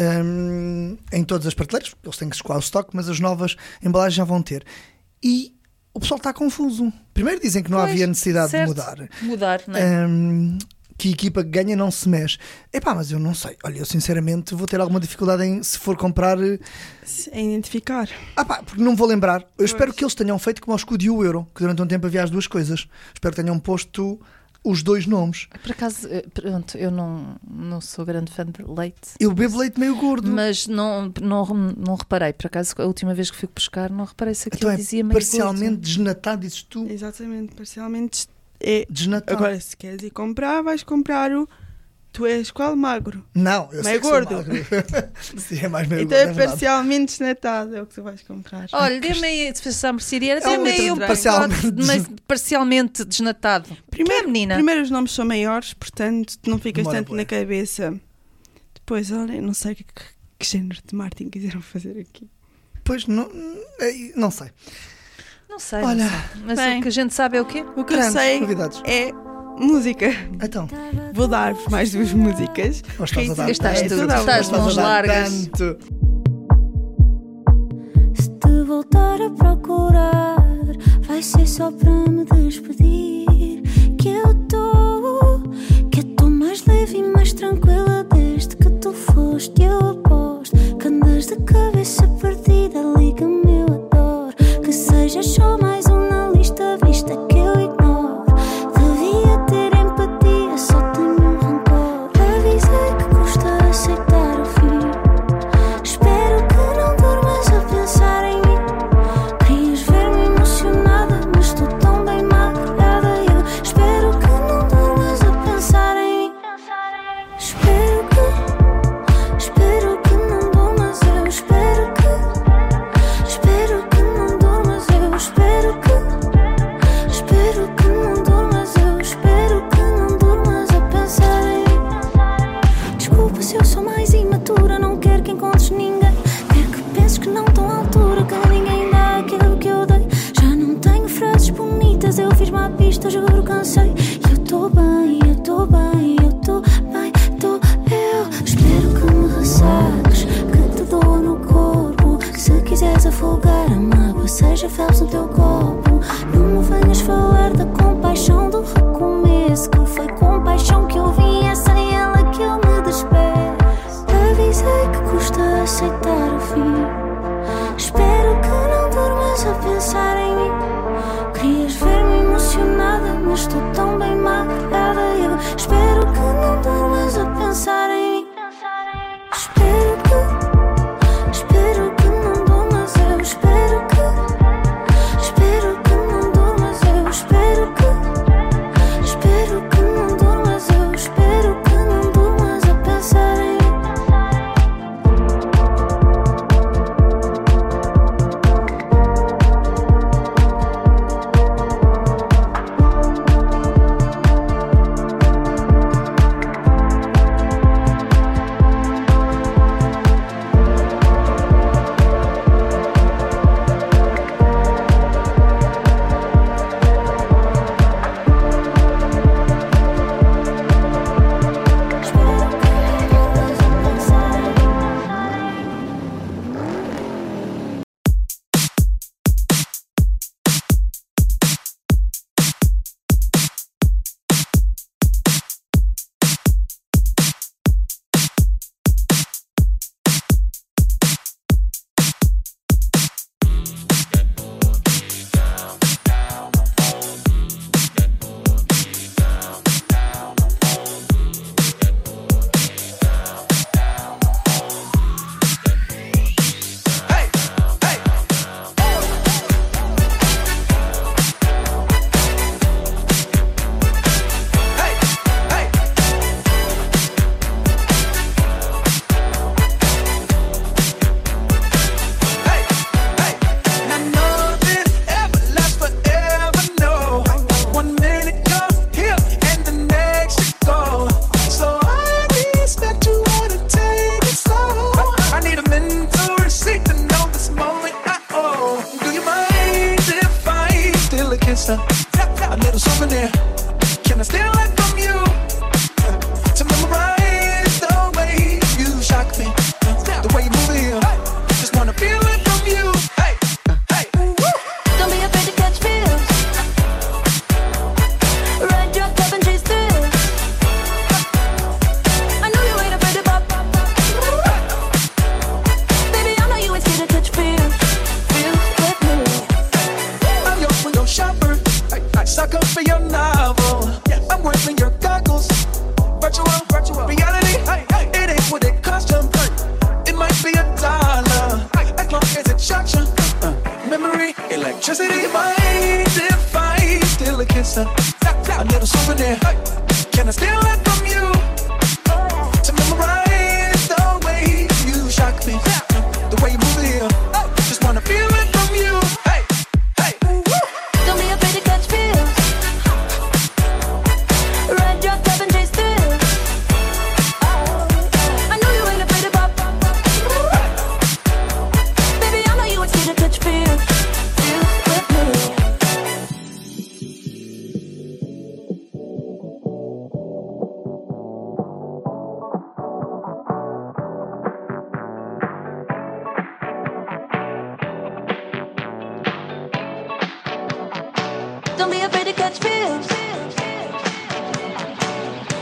em todas as prateleiras, eles têm que escoar o estoque, mas as novas embalagens já vão ter. E o pessoal está confuso. Primeiro dizem que não havia necessidade de mudar. Mudar, não é? Que a equipa que ganha não se mexe. Mas eu não sei. Olha, eu sinceramente vou ter alguma dificuldade em, se for comprar... Em identificar. Porque não vou lembrar. Eu espero que eles tenham feito como ao escudo e o euro, que durante um tempo havia as duas coisas. Espero que tenham posto os 2 nomes. Por acaso, pronto, eu não sou grande fã de leite. Eu bebo leite meio gordo. Mas não reparei. Por acaso, a última vez que fui buscar, não reparei se aquilo então dizia meio parcialmente gordo. desnatado, dizes tu? Exatamente, parcialmente desnatado. Agora, se queres ir comprar, vais comprar o Tu és qual magro? Não, eu sei Meio que gordo. sou magro. Sim, é mais meio Então gordo, é verdade. parcialmente desnatado, é o que tu vais comprar. Olha, dê-me aí, se fosse a mercearia, É um dê-me aí litro um de pacote parcialmente. parcialmente desnatado. Primeiro, menina? primeiro os nomes são maiores, portanto tu não ficas Demora tanto bué. na cabeça. Depois, olha, não sei que género de marketing quiseram fazer aqui. Pois, não sei. Não sei, Olha, não sei. Mas bem. o que a gente sabe é o quê? O que eu Grandes sei novidades. é música. Então, Vou dar-vos mais 2 músicas. nós estás a dar Estás tanto, tu, tu dá- estás de nós mãos a dar largas. tanto. Se te voltar a procurar, vai ser só para me despedir. Que eu tô mais leve e mais tranquila desde que tu foste. Eu aposto que andas de cabeça perdida. Liga-me, eu adoro que sejas só mais um na lista vista que eu ignoro. Devia ter empatia, só tenho rancor. Avisei que custa aceitar o fim. Espero que não durmas a pensar em mim. Querias ver-me emocionada, mas estou tão bem maquilhada. Eu espero que não durmas a pensar em mim. Espero que não durmas. Eu espero que não durmas. Eu espero que não durmas. Eu espero que não durmas a pensar em mim. Desculpa se eu sou mais imatura, não quero que encontres ninguém. Quero que penses que não estou à altura, que ninguém dá aquilo que eu dei. Já não tenho frases bonitas, eu fiz-me à pista, juro, cansei. E eu estou bem, eu estou bem, eu estou bem, estou eu. Espero que me ressaques, que te dou no corpo. Que se quiseres afogar a mágoa, seja felps no teu copo. Não me venhas falar da compaixão do recomeço, que foi compaixão que eu vi, é sem ela que eu me despeço. Avisei que custa aceitar o fim. Espero que não durmas a pensar em mim. Querias ver-me emocionada, mas estou tão bem maquilhada. Eu espero que não durmas a pensar em mim. Espero que não durmas. Eu espero que não durmas. Eu espero que não durmas. Eu espero que não durmas a pensar em mim. A little souvenir. Can I steal it from you? To memorize the way you shock me, the way you move it here. Just wanna feel it from you. Hey, hey. Don't be afraid to catch feels. Ride your cup and chase thrills. I know you ain't afraid to pop. Baby, I know you ain't scared to catch feels. Feels with me. I'm your window shopper. I suck up for your novel. I'm wearing your goggles. Virtual reality. It ain't what it cost you. It might be $1. As long as it shocks you. Memory, electricity. Mind if I steal a kiss? A little souvenir. Can I steal it from you?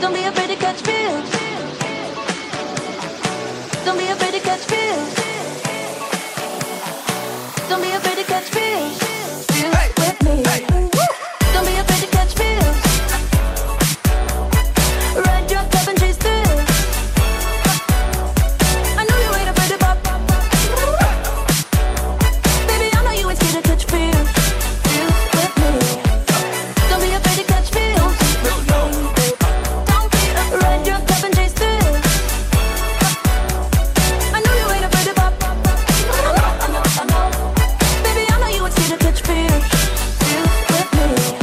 Don't be afraid to catch feels. Don't be afraid to catch feels. Don't be afraid to catch feels. Feels with me. Don't be afraid to catch feels. Ride your cup and chase thrills. I know you ain't afraid to pop. Baby, I know you ain't scared to catch feels. Feels with me. Don't be afraid to catch feels. Don't be afraid. Ride your cup and chase thrills. I know you ain't afraid to pop. I know. Baby, I know you ain't scared to catch feels. Feels with me.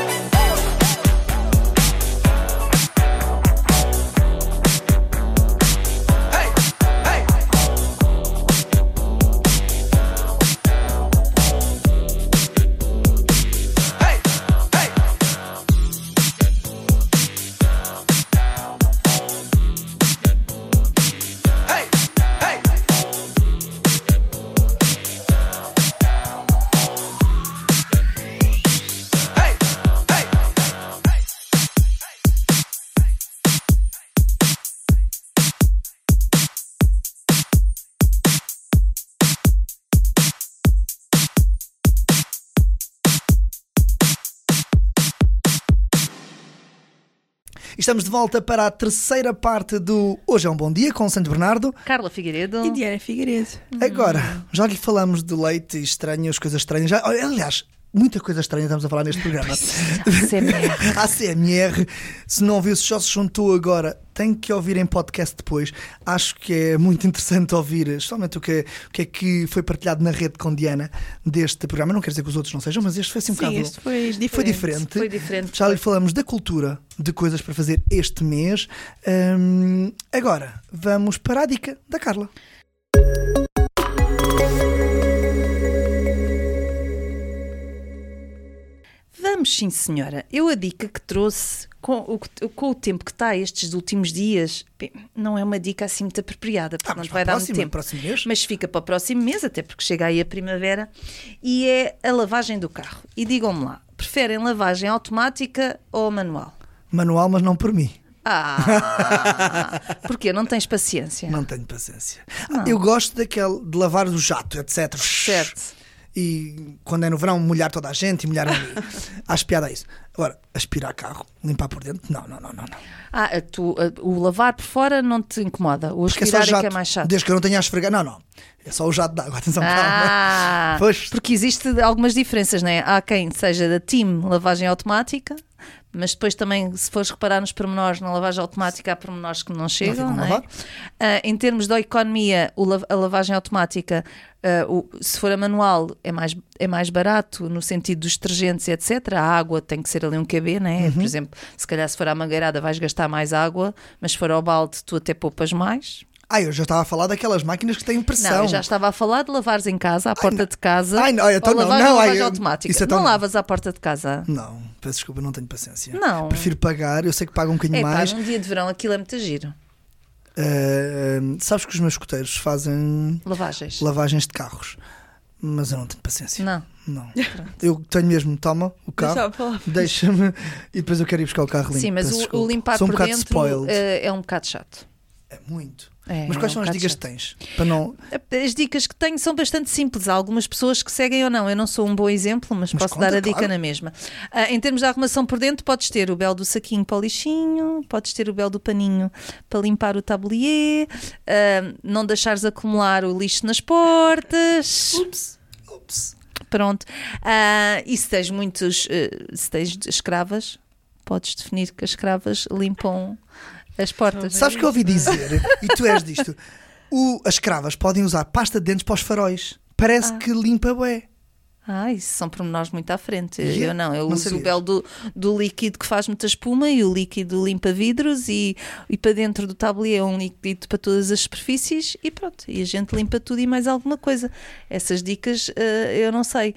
Estamos de volta para a terceira parte do Hoje é um Bom Dia com o Santo Bernardo. Carla Figueiredo. E Diana Figueiredo. Agora, já lhe falamos de leite estranhas, coisas estranhas. Aliás, muita coisa estranha estamos a falar neste programa. ACMR. ACMR. Se não ouviu, se só se juntou agora, tem que ouvir em podcast depois. Acho que é muito interessante ouvir, especialmente o que é que foi partilhado na rede com Diana deste programa. Não quer dizer que os outros não sejam, mas este foi assim um bocado... Este foi diferente. Foi diferente. Já lhe falamos da cultura, de coisas para fazer este mês. Agora, vamos para a dica da Carla. Vamos, sim, senhora. Eu a dica que trouxe com o tempo que está estes últimos dias, bem, não é uma dica assim muito apropriada, porque não vai dar muito tempo. Mas fica para o próximo mês, até porque chega aí a primavera, e é a lavagem do carro. E digam-me lá, preferem lavagem automática ou manual? Manual, mas não por mim. Porquê? Não tens paciência? Não tenho paciência. Eu gosto de lavar o jato, etc. Certo. E quando é no verão, molhar toda a gente e molhar ali. Acho piada a isso. Agora, aspirar carro, limpar por dentro, não. O lavar por fora não te incomoda? O aspirar é que é mais chato? Desde que eu não tenha a esfregar, não. É só o jato de água, atenção, calma. Pois. Porque existe algumas diferenças, não é? Há quem seja da team lavagem automática, mas depois também, se fores reparar nos pormenores, na lavagem automática há pormenores que não chegam, não é? Em termos da economia, a lavagem automática, se for a manual, é mais barato no sentido dos detergentes, etc. A água tem que ser ali um QB, não é? Por exemplo, se calhar se for à mangueirada vais gastar mais água, mas se for ao balde tu até poupas mais. Eu já estava a falar daquelas máquinas que têm pressão. Não, eu já estava a falar de lavares em casa, à porta de casa. Então ou lavagem automática. Não lavas à porta de casa? Não, peço desculpa, não tenho paciência. Não. Prefiro pagar, eu sei que pago um bocadinho mais. Num dia de verão aquilo é muito giro. Sabes que os meus escuteiros fazem lavagens de carros, mas eu não tenho paciência. Não. Eu tenho mesmo, toma o carro, deixa-me e depois eu quero ir buscar o carro limpo. Sim, mas o limpar por dentro é um bocado chato. É muito. Mas quais são as dicas que tens? Para não... As dicas que tenho são bastante simples. Há algumas pessoas que seguem ou não. Eu não sou um bom exemplo, mas posso dar a dica na mesma. Em termos de arrumação por dentro, podes ter o belo do saquinho para o lixinho, podes ter o belo do paninho para limpar o tablier, não deixares acumular o lixo nas portas. Ups. Pronto. E se tens se tens escravas, podes definir que as escravas limpam as portas. Sabes que eu ouvi dizer, e tu és disto, as escravas podem usar pasta de dentes para os faróis. Parece que limpa bué. Isso são pormenores muito à frente. Eu uso o belo do líquido que faz muita espuma e o líquido limpa vidros e para dentro do tablier é um líquido para todas as superfícies e pronto. E a gente limpa tudo e mais alguma coisa. Essas dicas eu não sei.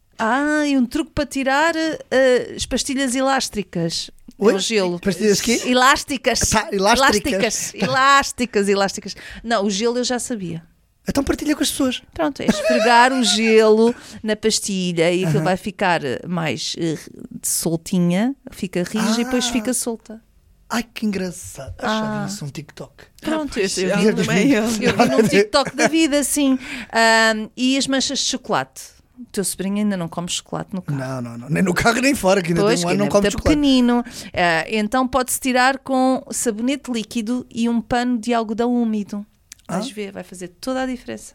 E um truque para tirar as pastilhas elásticas. Oi? O gelo. Pastilhas quê? Elásticas. Elásticas. Elásticas. Não, o gelo eu já sabia. Então partilha com as pessoas. Pronto, é esfregar o gelo na pastilha e aquilo vai ficar mais soltinha, fica rija e depois fica solta. Ai, que engraçado. Já vi isso um TikTok. Pronto, eu Já vi também eu. num TikTok da vida, sim. E as manchas de chocolate? O teu sobrinho ainda não come chocolate no carro. Não. Nem no carro nem fora, que ainda Pois, tem um que ano, não ainda é come muito chocolate. pequenino. Então pode-se tirar com sabonete líquido e um pano de algodão úmido. Vais ver, vai fazer toda a diferença.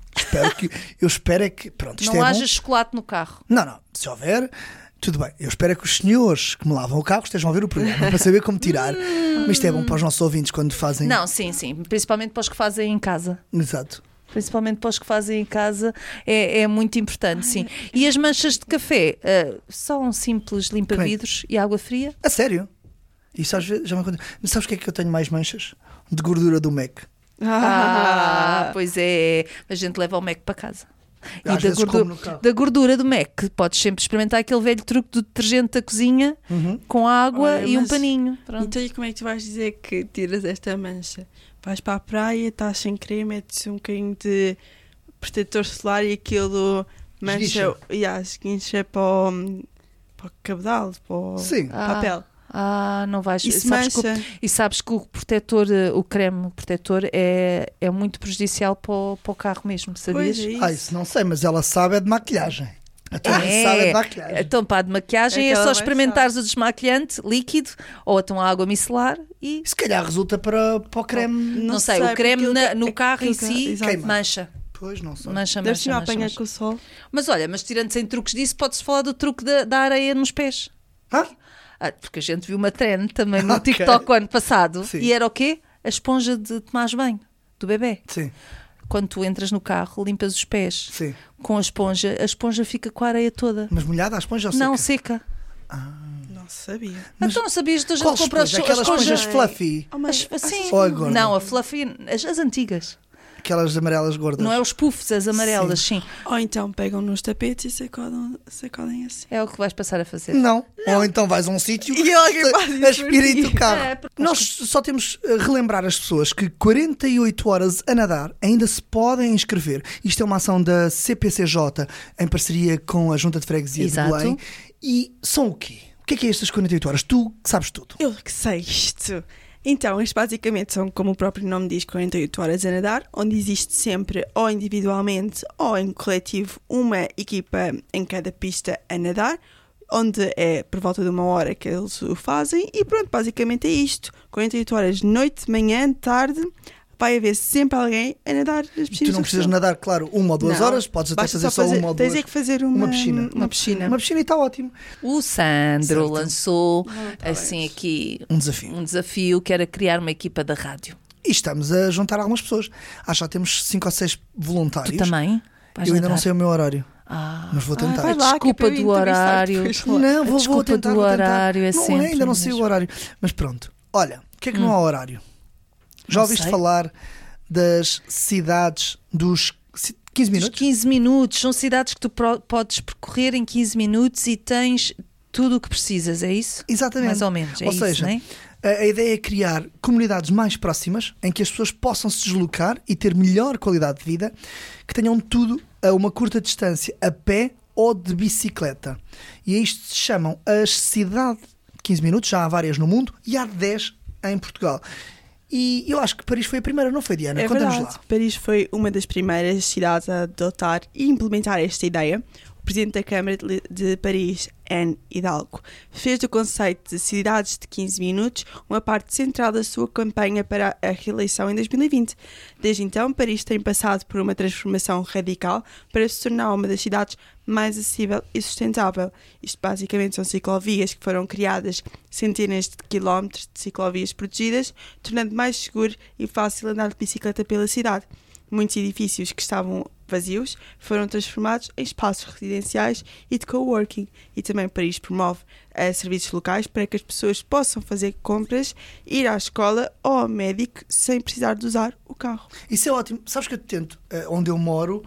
Eu espero é que. Pronto, isto Não é haja bom. chocolate no carro. Não. Se houver, tudo bem. Eu espero é que os senhores que me lavam o carro estejam a ver o programa para saber como tirar. Mas isto é bom para os nossos ouvintes quando fazem. Não, sim. Principalmente para os que fazem em casa. Exato. Principalmente para os que fazem em casa é muito importante, sim. E as manchas de café? Só um simples limpa-vidros e água fria? A sério? Isso às vezes já me acontece. Mas sabes o que é que eu tenho mais manchas? De gordura do Mac. Pois é. A gente leva o Mac para casa. E Às vezes como no carro. da gordura do Mac, podes sempre experimentar aquele velho truque do detergente da cozinha com água Olha, e um mas- paninho. Pronto. Então, e como é que tu vais dizer que tiras esta mancha? Vais para a praia, estás sem creme, metes um bocadinho de protetor solar e aquilo mancha esguincha para o cabedal, para o Sim. papel. Não vais. Isso Sabes e sabes que o protetor, o creme protetor é muito prejudicial para o carro mesmo, sabias? Pois é isso. Isso não sei, mas ela sabe é de maquilhagem. A tua mãe sabe é de maquilhagem. Então, para a de maquiagem É é que só ela vai experimentares o desmaquilhante líquido ou então a água micelar e Se calhar resulta para o creme. não sei, o creme no carro em si exato. mancha. Pois, não sei. Mancha. Deve ser apanhar com o sol. Mas olha, mas tirando sem truques disso, pode-se falar do truque da areia nos pés. Porque a gente viu uma trend também no Ok. TikTok o ano passado. Sim. E era o quê? A esponja de tomar banho do bebê. Sim, Quando tu entras no carro, limpas os pés sim. com a esponja fica com a areia toda. Mas molhada a esponja ou Não, seca? seca. Não sabia. Então não sabias que a gente Qual compra esponja? Aquelas esponjas fluffy? Sim. Ou a gorda? Não, a fluffy, as antigas. Aquelas amarelas gordas? Não é os puffs, as amarelas, sim. Ou então pegam nos tapetes e sacodem assim. É o que vais passar a fazer. Não. Ou então vais a um sítio E alguém faz isso aspira-te por o ti. carro. Nós só temos a relembrar as pessoas que 48 horas a nadar ainda se podem inscrever. Isto é uma ação da CPCJ em parceria com a Junta de Freguesia Exato. de Belém. E são o quê? O que é estas 48 horas? Tu que sabes tudo. Eu que sei isto. Então, isto basicamente são, como o próprio nome diz, 48 horas a nadar, onde existe sempre, ou individualmente ou em coletivo, uma equipa em cada pista a nadar, onde é por volta de 1 hora que eles o fazem, e pronto, basicamente é isto. 48 horas, noite, manhã, tarde, vai haver sempre alguém a nadar nas piscinas. Tu não precisas nadar, claro, 1 ou 2 Não, horas, podes até basta fazer só 1 ou 2. Tens é que fazer uma piscina. Uma piscina. Uma piscina e está ótimo. O Sandro Certo. lançou tá assim bem. aqui Um desafio. um desafio que era criar uma equipa da rádio. E estamos a juntar algumas pessoas. Já temos 5 ou 6 voluntários. Tu também? Vais Eu ainda não nadar? sei o meu horário, Ah, mas vou tentar. vai lá, que é desculpa para eu do entrevistar horário. depois lá. Não, vou desculpa tentar. do vou tentar. horário é não sempre ainda não sei mesmo. o horário. Mas pronto, olha, o que é que não há horário? Já Não ouviste sei. falar das cidades dos 15 Os minutos? 15 minutos são cidades que tu podes percorrer em 15 minutos e tens tudo o que precisas, é isso? Exatamente. Mais ou menos, é Ou isso, seja, não é? a ideia é criar comunidades mais próximas em que as pessoas possam se deslocar e ter melhor qualidade de vida, que tenham tudo a uma curta distância, a pé ou de bicicleta. E a isto se chamam as cidades de 15 minutos, já há várias no mundo e há 10 em Portugal. E eu acho que Paris foi a primeira, não foi, Diana? É Conta-nos verdade. lá. Paris foi uma das primeiras cidades a adotar e implementar esta ideia. O presidente da Câmara de Paris, Anne Hidalgo, fez do conceito de cidades de 15 minutos uma parte central da sua campanha para a reeleição em 2020. Desde então, Paris tem passado por uma transformação radical para se tornar uma das cidades mais acessível e sustentável. Isto basicamente são ciclovias que foram criadas centenas de quilómetros de ciclovias protegidas, tornando mais seguro e fácil andar de bicicleta pela cidade. Muitos edifícios que estavam vazios foram transformados em espaços residenciais e de coworking. E também Paris promove serviços locais para que as pessoas possam fazer compras, ir à escola ou ao médico sem precisar de usar o carro. Isso é ótimo. Sabes que eu tento, onde eu moro,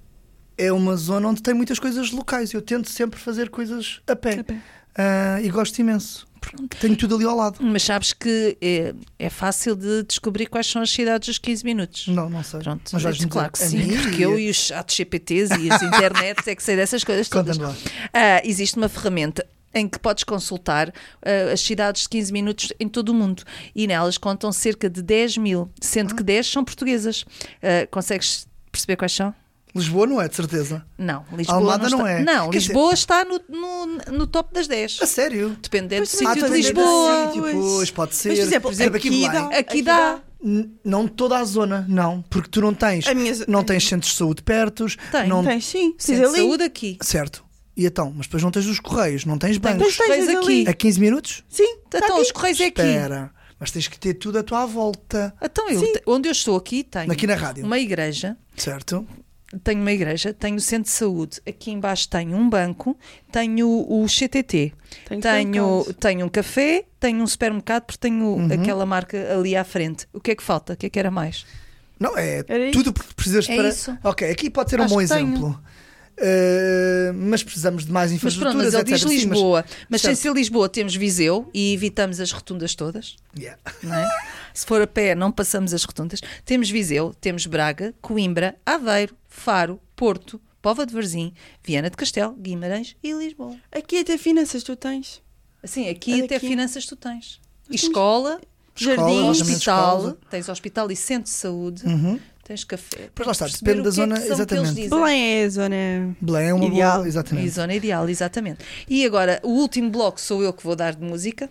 é uma zona onde tem muitas coisas locais. Eu tento sempre fazer coisas a pé. A pé. E gosto imenso. Porque tenho tudo ali ao lado. Mas sabes que é fácil de descobrir quais são as cidades dos 15 minutos. Não sei. Pronto, Mas vais-me claro que dizer, sim, a mim? porque eu e os chatos GPTs e as internets é que sei dessas coisas todas. Conta-me lá. Existe uma ferramenta em que podes consultar as cidades de 15 minutos em todo o mundo. E nelas contam cerca de 10 mil, sendo que 10 são portuguesas. Consegues perceber quais são? Lisboa não é, de certeza. Não, Lisboa Almada não não está. é. Não, Quer Lisboa está no top das 10. A sério? Dependendo do Pois, sítio de depende do Lisboa. sítio. Pois, pode ser. Mas, por exemplo, aqui aqui em Belém. dá. Aqui dá. Não toda a zona, não. Porque tu não tens, não tens centros de saúde perto. Tem, não... Tens sim. Tens Centro de ali. saúde aqui. Certo. E então? Mas depois não tens os correios, não tens bancos. Tens Correios ali. aqui. A 15 minutos? Sim. tá Então, aqui. os correios é aqui. Espera. Mas tens que ter tudo à tua volta. Então, onde eu estou aqui, tenho Aqui na rádio. uma igreja. Certo? Tenho uma igreja, tenho o centro de saúde, aqui embaixo tenho um banco, tenho o CTT, tenho um café, tenho um supermercado, porque tenho aquela marca ali à frente. O que é que falta? O que é que era mais? Não, é Era tudo porque precisas É para. isso. Ok, aqui pode ser um Acho bom que tenho. exemplo. Mas precisamos de mais Mas pronto, infraestruturas, mas ele diz etc. Sim, Lisboa. Mas sem certo. ser Lisboa temos Viseu e evitamos as rotundas todas. Yeah. Não é? Se for a pé, não passamos as rotundas. Temos Viseu, temos Braga, Coimbra, Aveiro, Faro, Porto, Póvoa de Varzim, Viana de Castelo, Guimarães e Lisboa. Aqui até finanças tu tens. Assim, aqui Olha até aqui. finanças tu tens. E escola, Jardim. hospital, escola. tens hospital e centro de saúde, Uhum. tens café. Pois lá está, Perceber depende o da que é zona, que são que eles exatamente. dizem. Belém é a zona. Belém é uma Ideal. boa, exatamente. E zona ideal, exatamente. E agora, o último bloco sou eu que vou dar de música.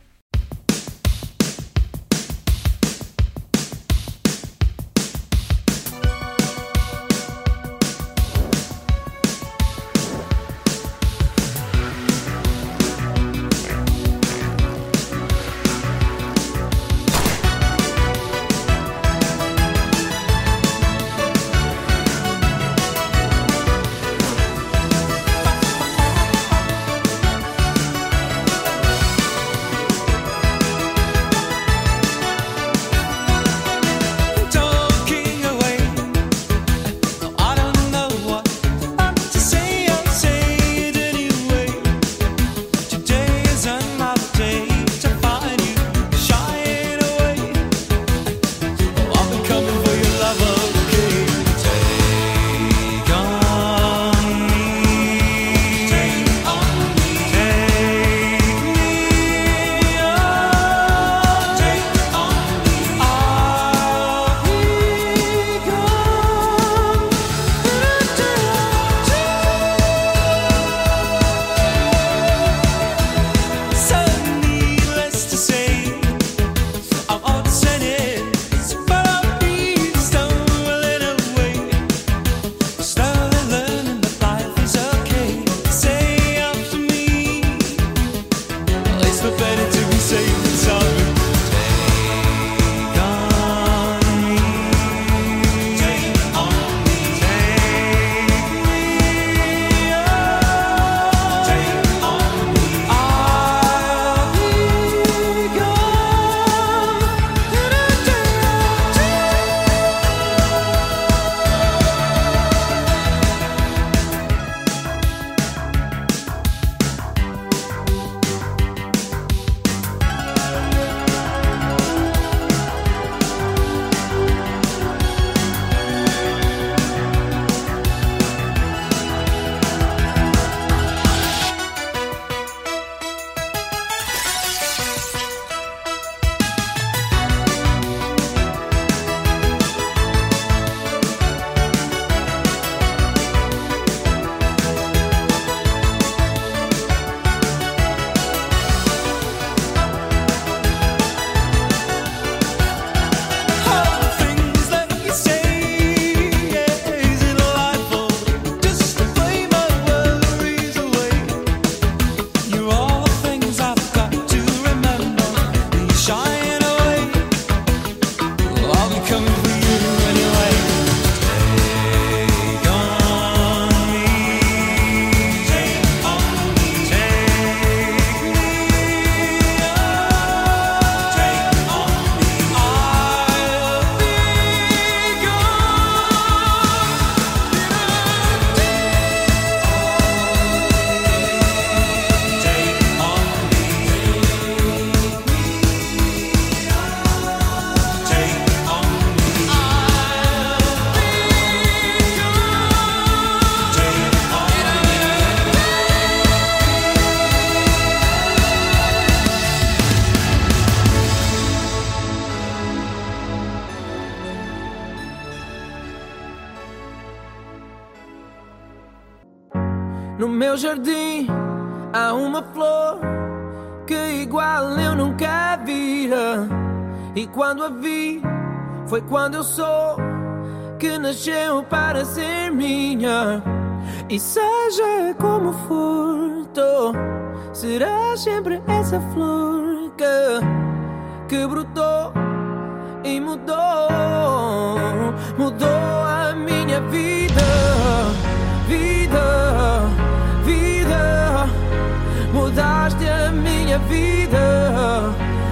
No meu jardim há uma flor que igual eu nunca vira. E quando a vi, foi quando eu sou que nasceu para ser minha. E seja como for, será sempre essa flor que brotou e mudou a minha vida. Mudaste a minha vida.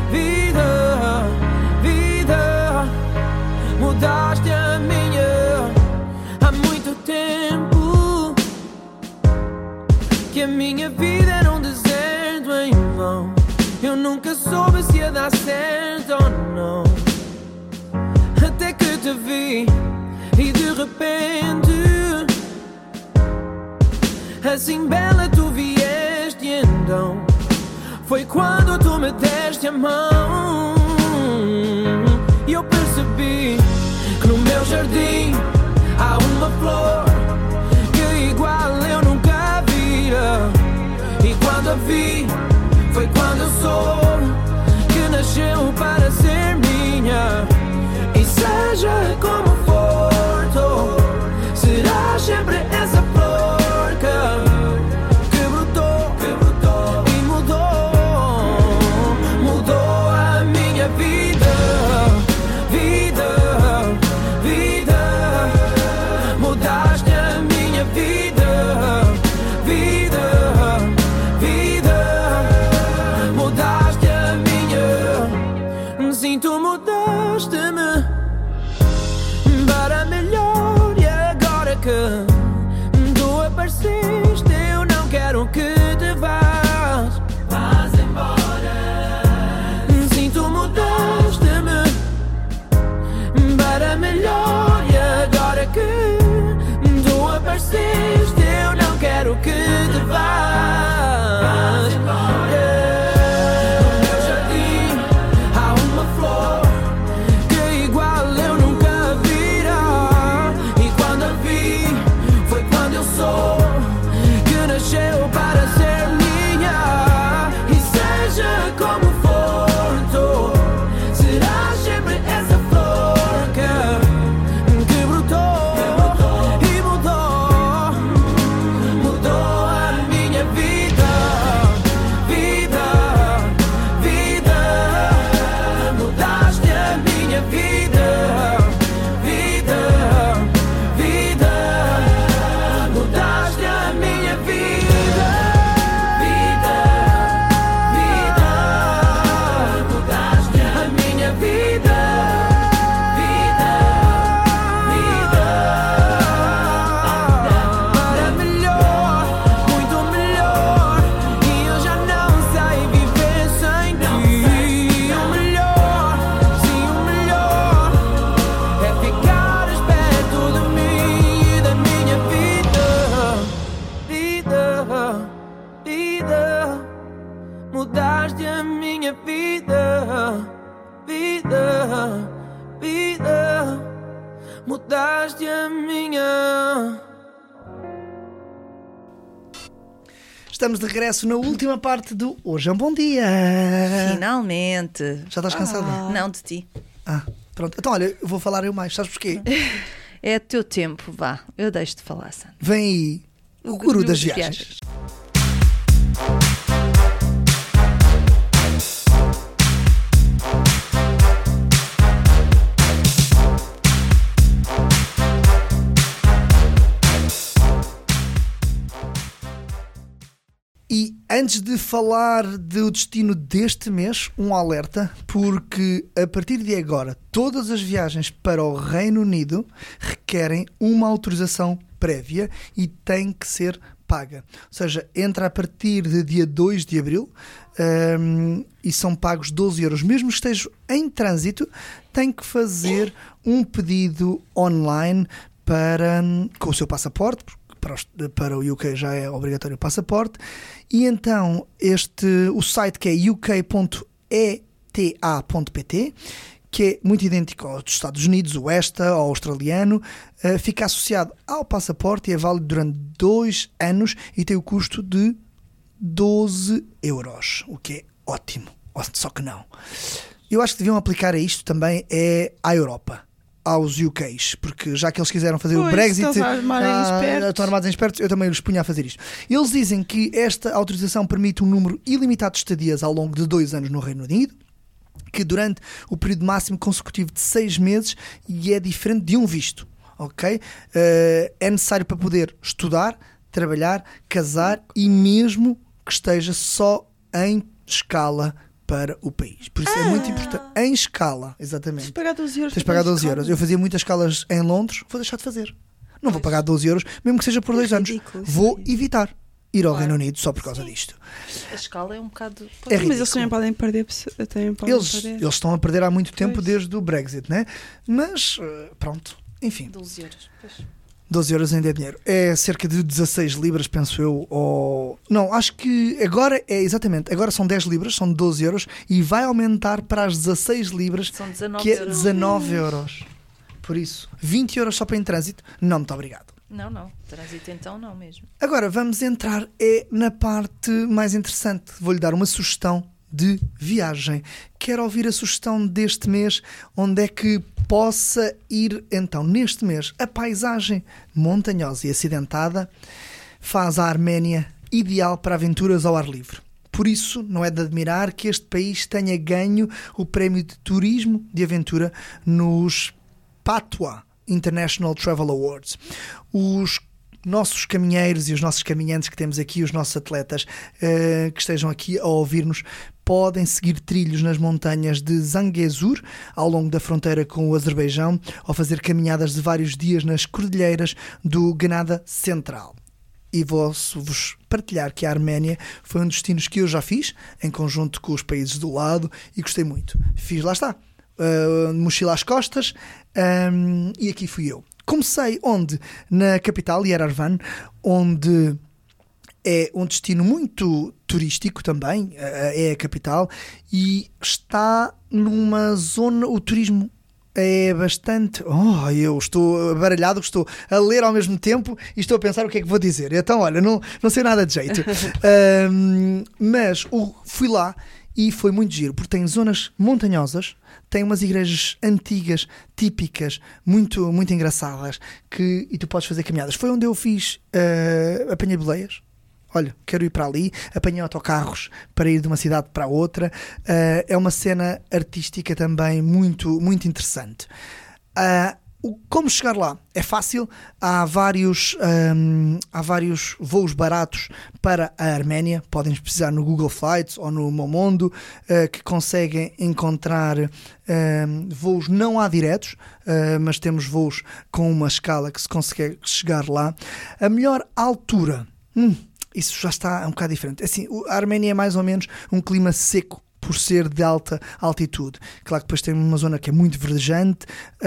Mudaste a minha. Há muito tempo que a minha vida era um deserto em vão. Eu nunca soube se ia dar certo ou não, até que te vi e de repente, assim bela tu vieste. Então foi quando tu me deste a mão e eu percebi que no meu jardim há uma flor que igual eu nunca vira. E quando a vi, foi quando eu soube que nasceu para ser minha. E seja como for, será sempre essa flor que brotou e mudou a minha vida. Mudaste a minha vida. Mudaste a minha. Sim, tu mudaste-me para melhor. E agora que tu apareceste, eu não quero que te vás. Vás embora. Sim, tu mudaste-me para melhor. E agora que tu apareceste, eu não quero que te vás. No meu jardim há uma flor que igual eu nunca vira. E quando a vi, foi quando eu sou que nasceu para ser minha. E seja como for, será sempre essa flor que brotou e mudou a minha vida. Mudaste a minha vida. Mudaste a minha vida. Mudaste a minha vida. Para melhor, muito melhor. E eu já não sei viver sem ti. O melhor, sim, o melhor é ficares perto de mim e da minha vida. Mudaste a minha vida. Mudaste a minha. Estamos de regresso na última parte do Hoje é um Bom Dia. Finalmente. Já estás cansada? Não de ti. Pronto. Então, olha, eu vou falar eu mais. Sabes porquê? É teu tempo, vá. Eu deixo-te falar, Sandra. Vem aí o guru das viagens. E antes de falar do destino deste mês, um alerta, porque a partir de agora todas as viagens para o Reino Unido requerem uma autorização prévia e tem que ser paga. Ou seja, entra a partir de dia 2 de abril e são pagos 12 euros. Mesmo que esteja em trânsito, tem que fazer um pedido online com o seu passaporte. Para o UK já é obrigatório o passaporte, e então o site que é uk.eta.pt, que é muito idêntico ao dos Estados Unidos, o ESTA, ao australiano, fica associado ao passaporte e é válido durante 2 anos e tem o custo de 12 euros, o que é ótimo. Só que não. Eu acho que deviam aplicar a isto também à Europa, aos UKs, porque já que eles quiseram fazer o Brexit, estão armados em espertos, eu também os punha a fazer isto. Eles dizem que esta autorização permite um número ilimitado de estadias ao longo de 2 anos no Reino Unido, que durante o período máximo consecutivo de 6 meses e é diferente de um visto, ok? É necessário para poder estudar, trabalhar, casar e mesmo que esteja só em escala para o país. Por isso é muito importante. Em escala, exatamente. Tens de pagar 12 euros. Tens de pagar 12 euros. Eu fazia muitas escalas em Londres, vou deixar de fazer. Não vou pagar 12 euros, mesmo que seja por 2 anos. Vou evitar ir ao Reino Unido só por causa disto. A escala é um bocado... É Mas eles também podem perder. Eles estão a perder há muito tempo desde o Brexit, né? Mas, pronto, enfim. 12 euros. Pois. 12 euros ainda é dinheiro. É cerca de 16 libras, penso eu. Não, acho que agora agora são 10 libras, são 12 euros e vai aumentar para as 16 libras, são 19 que é euros. 19 euros. Por isso, 20 euros só para em trânsito, não, muito obrigado. Não. Trânsito então não mesmo. Agora vamos entrar na parte mais interessante. Vou-lhe dar uma sugestão de viagem. Quero ouvir a sugestão deste mês, onde é que possa ir. Então, neste mês, a paisagem montanhosa e acidentada faz a Arménia ideal para aventuras ao ar livre. Por isso, não é de admirar que este país tenha ganho o prémio de turismo de aventura nos Patwa International Travel Awards. Os nossos caminheiros e os nossos caminhantes que temos aqui, os nossos atletas que estejam aqui a ouvir-nos, podem seguir trilhos nas montanhas de Zangezur, ao longo da fronteira com o Azerbaijão, ou fazer caminhadas de vários dias nas cordilheiras do Gnada Central. E vou-vos partilhar que a Arménia foi um dos destinos que eu já fiz, em conjunto com os países do lado, e gostei muito. Fiz, lá está, mochila às costas, e aqui fui eu. Comecei onde? Na capital, Yerevan, onde é um destino muito turístico também, é a capital, e está numa zona, o turismo é bastante... eu estou baralhado, estou a ler ao mesmo tempo e estou a pensar o que é que vou dizer. Então, olha, não sei nada de jeito. Mas fui lá e foi muito giro, porque tem zonas montanhosas, tem umas igrejas antigas, típicas, muito, muito engraçadas, e tu podes fazer caminhadas. Foi onde eu fiz, apanhei boleias. Olha, quero ir para ali, apanhei autocarros para ir de uma cidade para outra. É uma cena artística também muito, muito interessante. Como chegar lá? É fácil, há vários voos baratos para a Arménia, podem pesquisar no Google Flights ou no Momondo, que conseguem encontrar voos, não há diretos, mas temos voos com uma escala que se consegue chegar lá. A melhor altura, isso já está um bocado diferente. Assim, a Arménia é mais ou menos um clima seco, por ser de alta altitude. Claro que depois tem uma zona que é muito verdejante,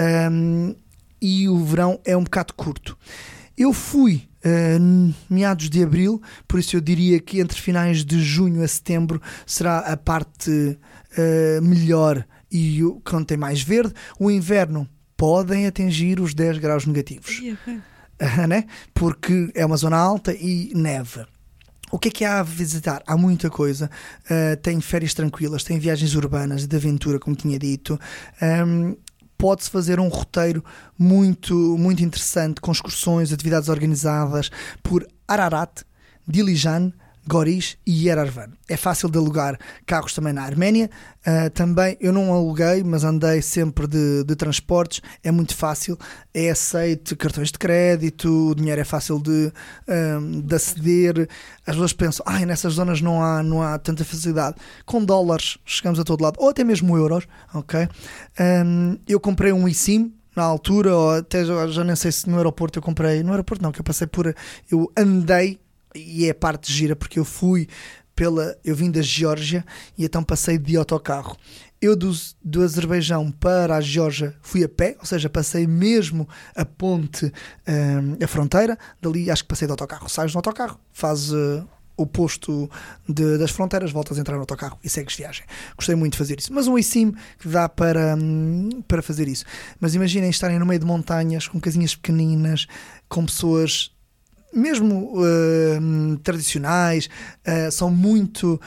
e o verão é um bocado curto. Eu fui meados de abril, por isso eu diria que entre finais de junho a setembro será a parte melhor e quando tem mais verde. O inverno podem atingir os 10 graus negativos, né? Porque é uma zona alta e neve. O que é há a visitar? Há muita coisa. Tem férias tranquilas, tem viagens urbanas de aventura, como tinha dito. Pode-se fazer um roteiro muito, muito interessante, com excursões, atividades organizadas por Ararat, Dilijan, Goriz e Yerevan. É fácil de alugar carros também na Arménia. Também eu não aluguei, mas andei sempre de transportes. É muito fácil, é aceito cartões de crédito, o dinheiro é fácil de aceder. As pessoas pensam, nessas zonas não há tanta facilidade. Com dólares chegamos a todo lado, ou até mesmo euros, ok? Eu comprei um eSIM na altura, ou até já nem sei se no aeroporto eu comprei. No aeroporto não, que eu passei eu andei. E é a parte gira, porque eu vim da Geórgia e então passei de autocarro. Eu do Azerbaijão para a Geórgia fui a pé, ou seja, passei mesmo a ponte, a fronteira. Dali acho que passei de autocarro. Sais no autocarro, faz o posto das fronteiras, voltas a entrar no autocarro e segues viagem. Gostei muito de fazer isso. Mas um eSIM que dá para fazer isso. Mas imaginem estarem no meio de montanhas, com casinhas pequeninas, com pessoas mesmo tradicionais, são muito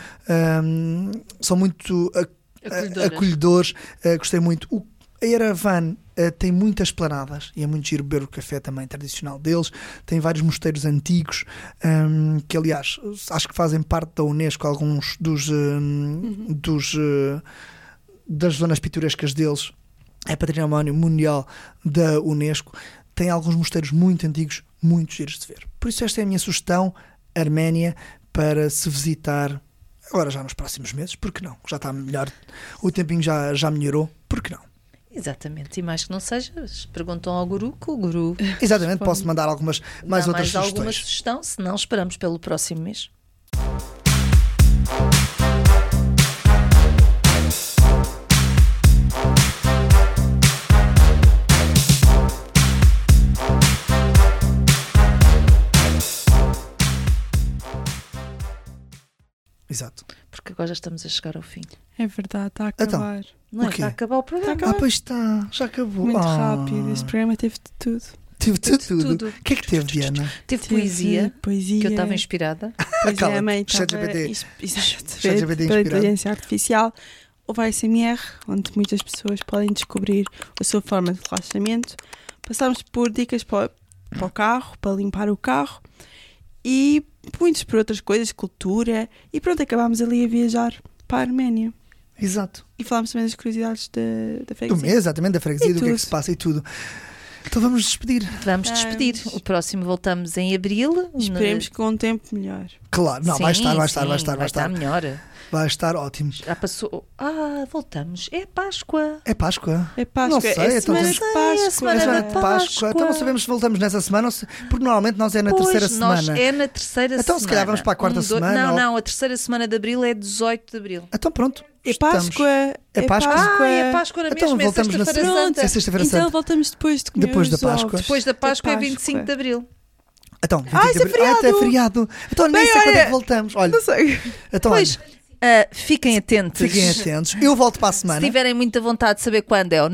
acolhedores. Gostei muito. A Yerevan tem muitas esplanadas e é muito giro beber o café também tradicional deles. Tem vários mosteiros antigos que, aliás, acho que fazem parte da Unesco, alguns das zonas pitorescas deles. É património mundial da Unesco. Tem alguns mosteiros muito antigos, muito giros de ver. Por isso esta é a minha sugestão, Arménia, para se visitar agora já nos próximos meses. Por que não? Já está melhor, o tempinho já melhorou, por que não? Exatamente, e mais que não seja, perguntam ao guru, que o guru exatamente, posso mandar algumas mais dá outras mais sugestões. alguma sugestão, se não esperamos pelo próximo mês. Exato. Porque agora já estamos a chegar ao fim. É verdade, está a Então, acabar. Não é? O quê? Está a acabar o programa. Está a acabar. Pois está, já acabou. Muito rápido. Este programa teve de tudo. Tive tudo. tudo. O que é que teve, Diana? Teve poesia, Poesia. que eu estava inspirada. Pois é, Cala-te, a mãe estava ChatGPT. exatamente, pela inspirado. inteligência artificial. Houve a SMR, onde muitas pessoas podem descobrir a sua forma de relaxamento. Passámos por dicas para o carro, para limpar o carro e muitos por outras coisas, cultura. E pronto, acabámos ali a viajar para a Arménia. Exato. E falámos também das curiosidades da Do freguesia. mês, exatamente, da freguesia, E do que é que tudo. se passa e tudo. Então vamos despedir. Vamos despedir. O próximo voltamos em abril. Esperemos que com um tempo melhor. Claro, não, Sim, vai estar. sim, vai estar melhor. Vai estar ótimo. Já passou. Voltamos. É Páscoa. É Páscoa. É Páscoa, Não sei, é então semana temos- de Páscoa. É a É semana semana da de Páscoa. Páscoa. Então não sabemos se voltamos nessa semana ou se... porque normalmente nós é na Pois, terceira nós semana. é na terceira semana. Então, se calhar vamos para a quarta semana, Não, ou- não, a terceira semana de abril é 18 de abril. Então pronto. É estamos. Páscoa. É Páscoa. É Páscoa na Então mesma, voltamos é na sexta-feira Pronto. santa. É sexta-feira Então santa. voltamos depois de comer Depois da os Páscoa. ovos. Depois da Páscoa é Páscoa. 25 de abril. Então, 25 isso é de abril. feriado. Até feriado. Então nem sei quando é que voltamos. Olha, Não sei. então, Pois, olha, fiquem atentos. fiquem atentos. Eu volto para a Se semana. tiverem muita vontade de saber quando é o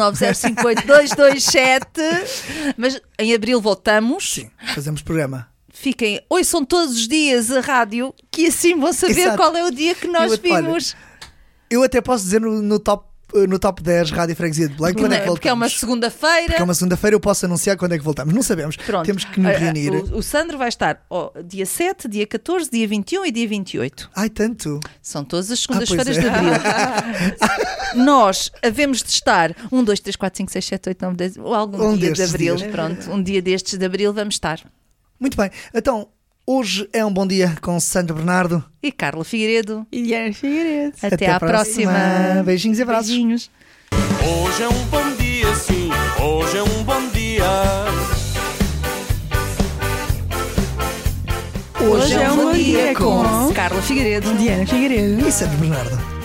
929-058-227, mas em abril voltamos. Sim, fazemos programa. Fiquem, ouçam todos os dias a rádio, que assim vão saber Exato. qual é o dia que nós Olha, vimos. Eu até posso dizer no top 10 Rádio Freguesia de Belém quando é que voltamos. Porque é uma segunda-feira. Porque é uma segunda-feira, eu posso anunciar quando é que voltamos. Não sabemos. Pronto. Temos que nos reunir. O Sandro vai estar dia 7, dia 14, dia 21 e dia 28. Ai, tanto. São todas as pois segundas-feiras é. de abril. Nós havemos de estar 1, 2, 3, 4, 5, 6, 7, 8, 9, 10, ou algum dia de destes abril. dias. Pronto, um dia destes de abril vamos estar. Muito bem. Então, hoje é um bom dia com Sandro Bernardo. E Carla Figueiredo. E Diana Figueiredo. Até à próxima. Beijinhos e abraços. Beijinhos. Hoje é um bom dia, sim, hoje é um bom dia. Hoje é um bom dia com Carla Figueiredo. Diana Figueiredo. E Sandro Bernardo.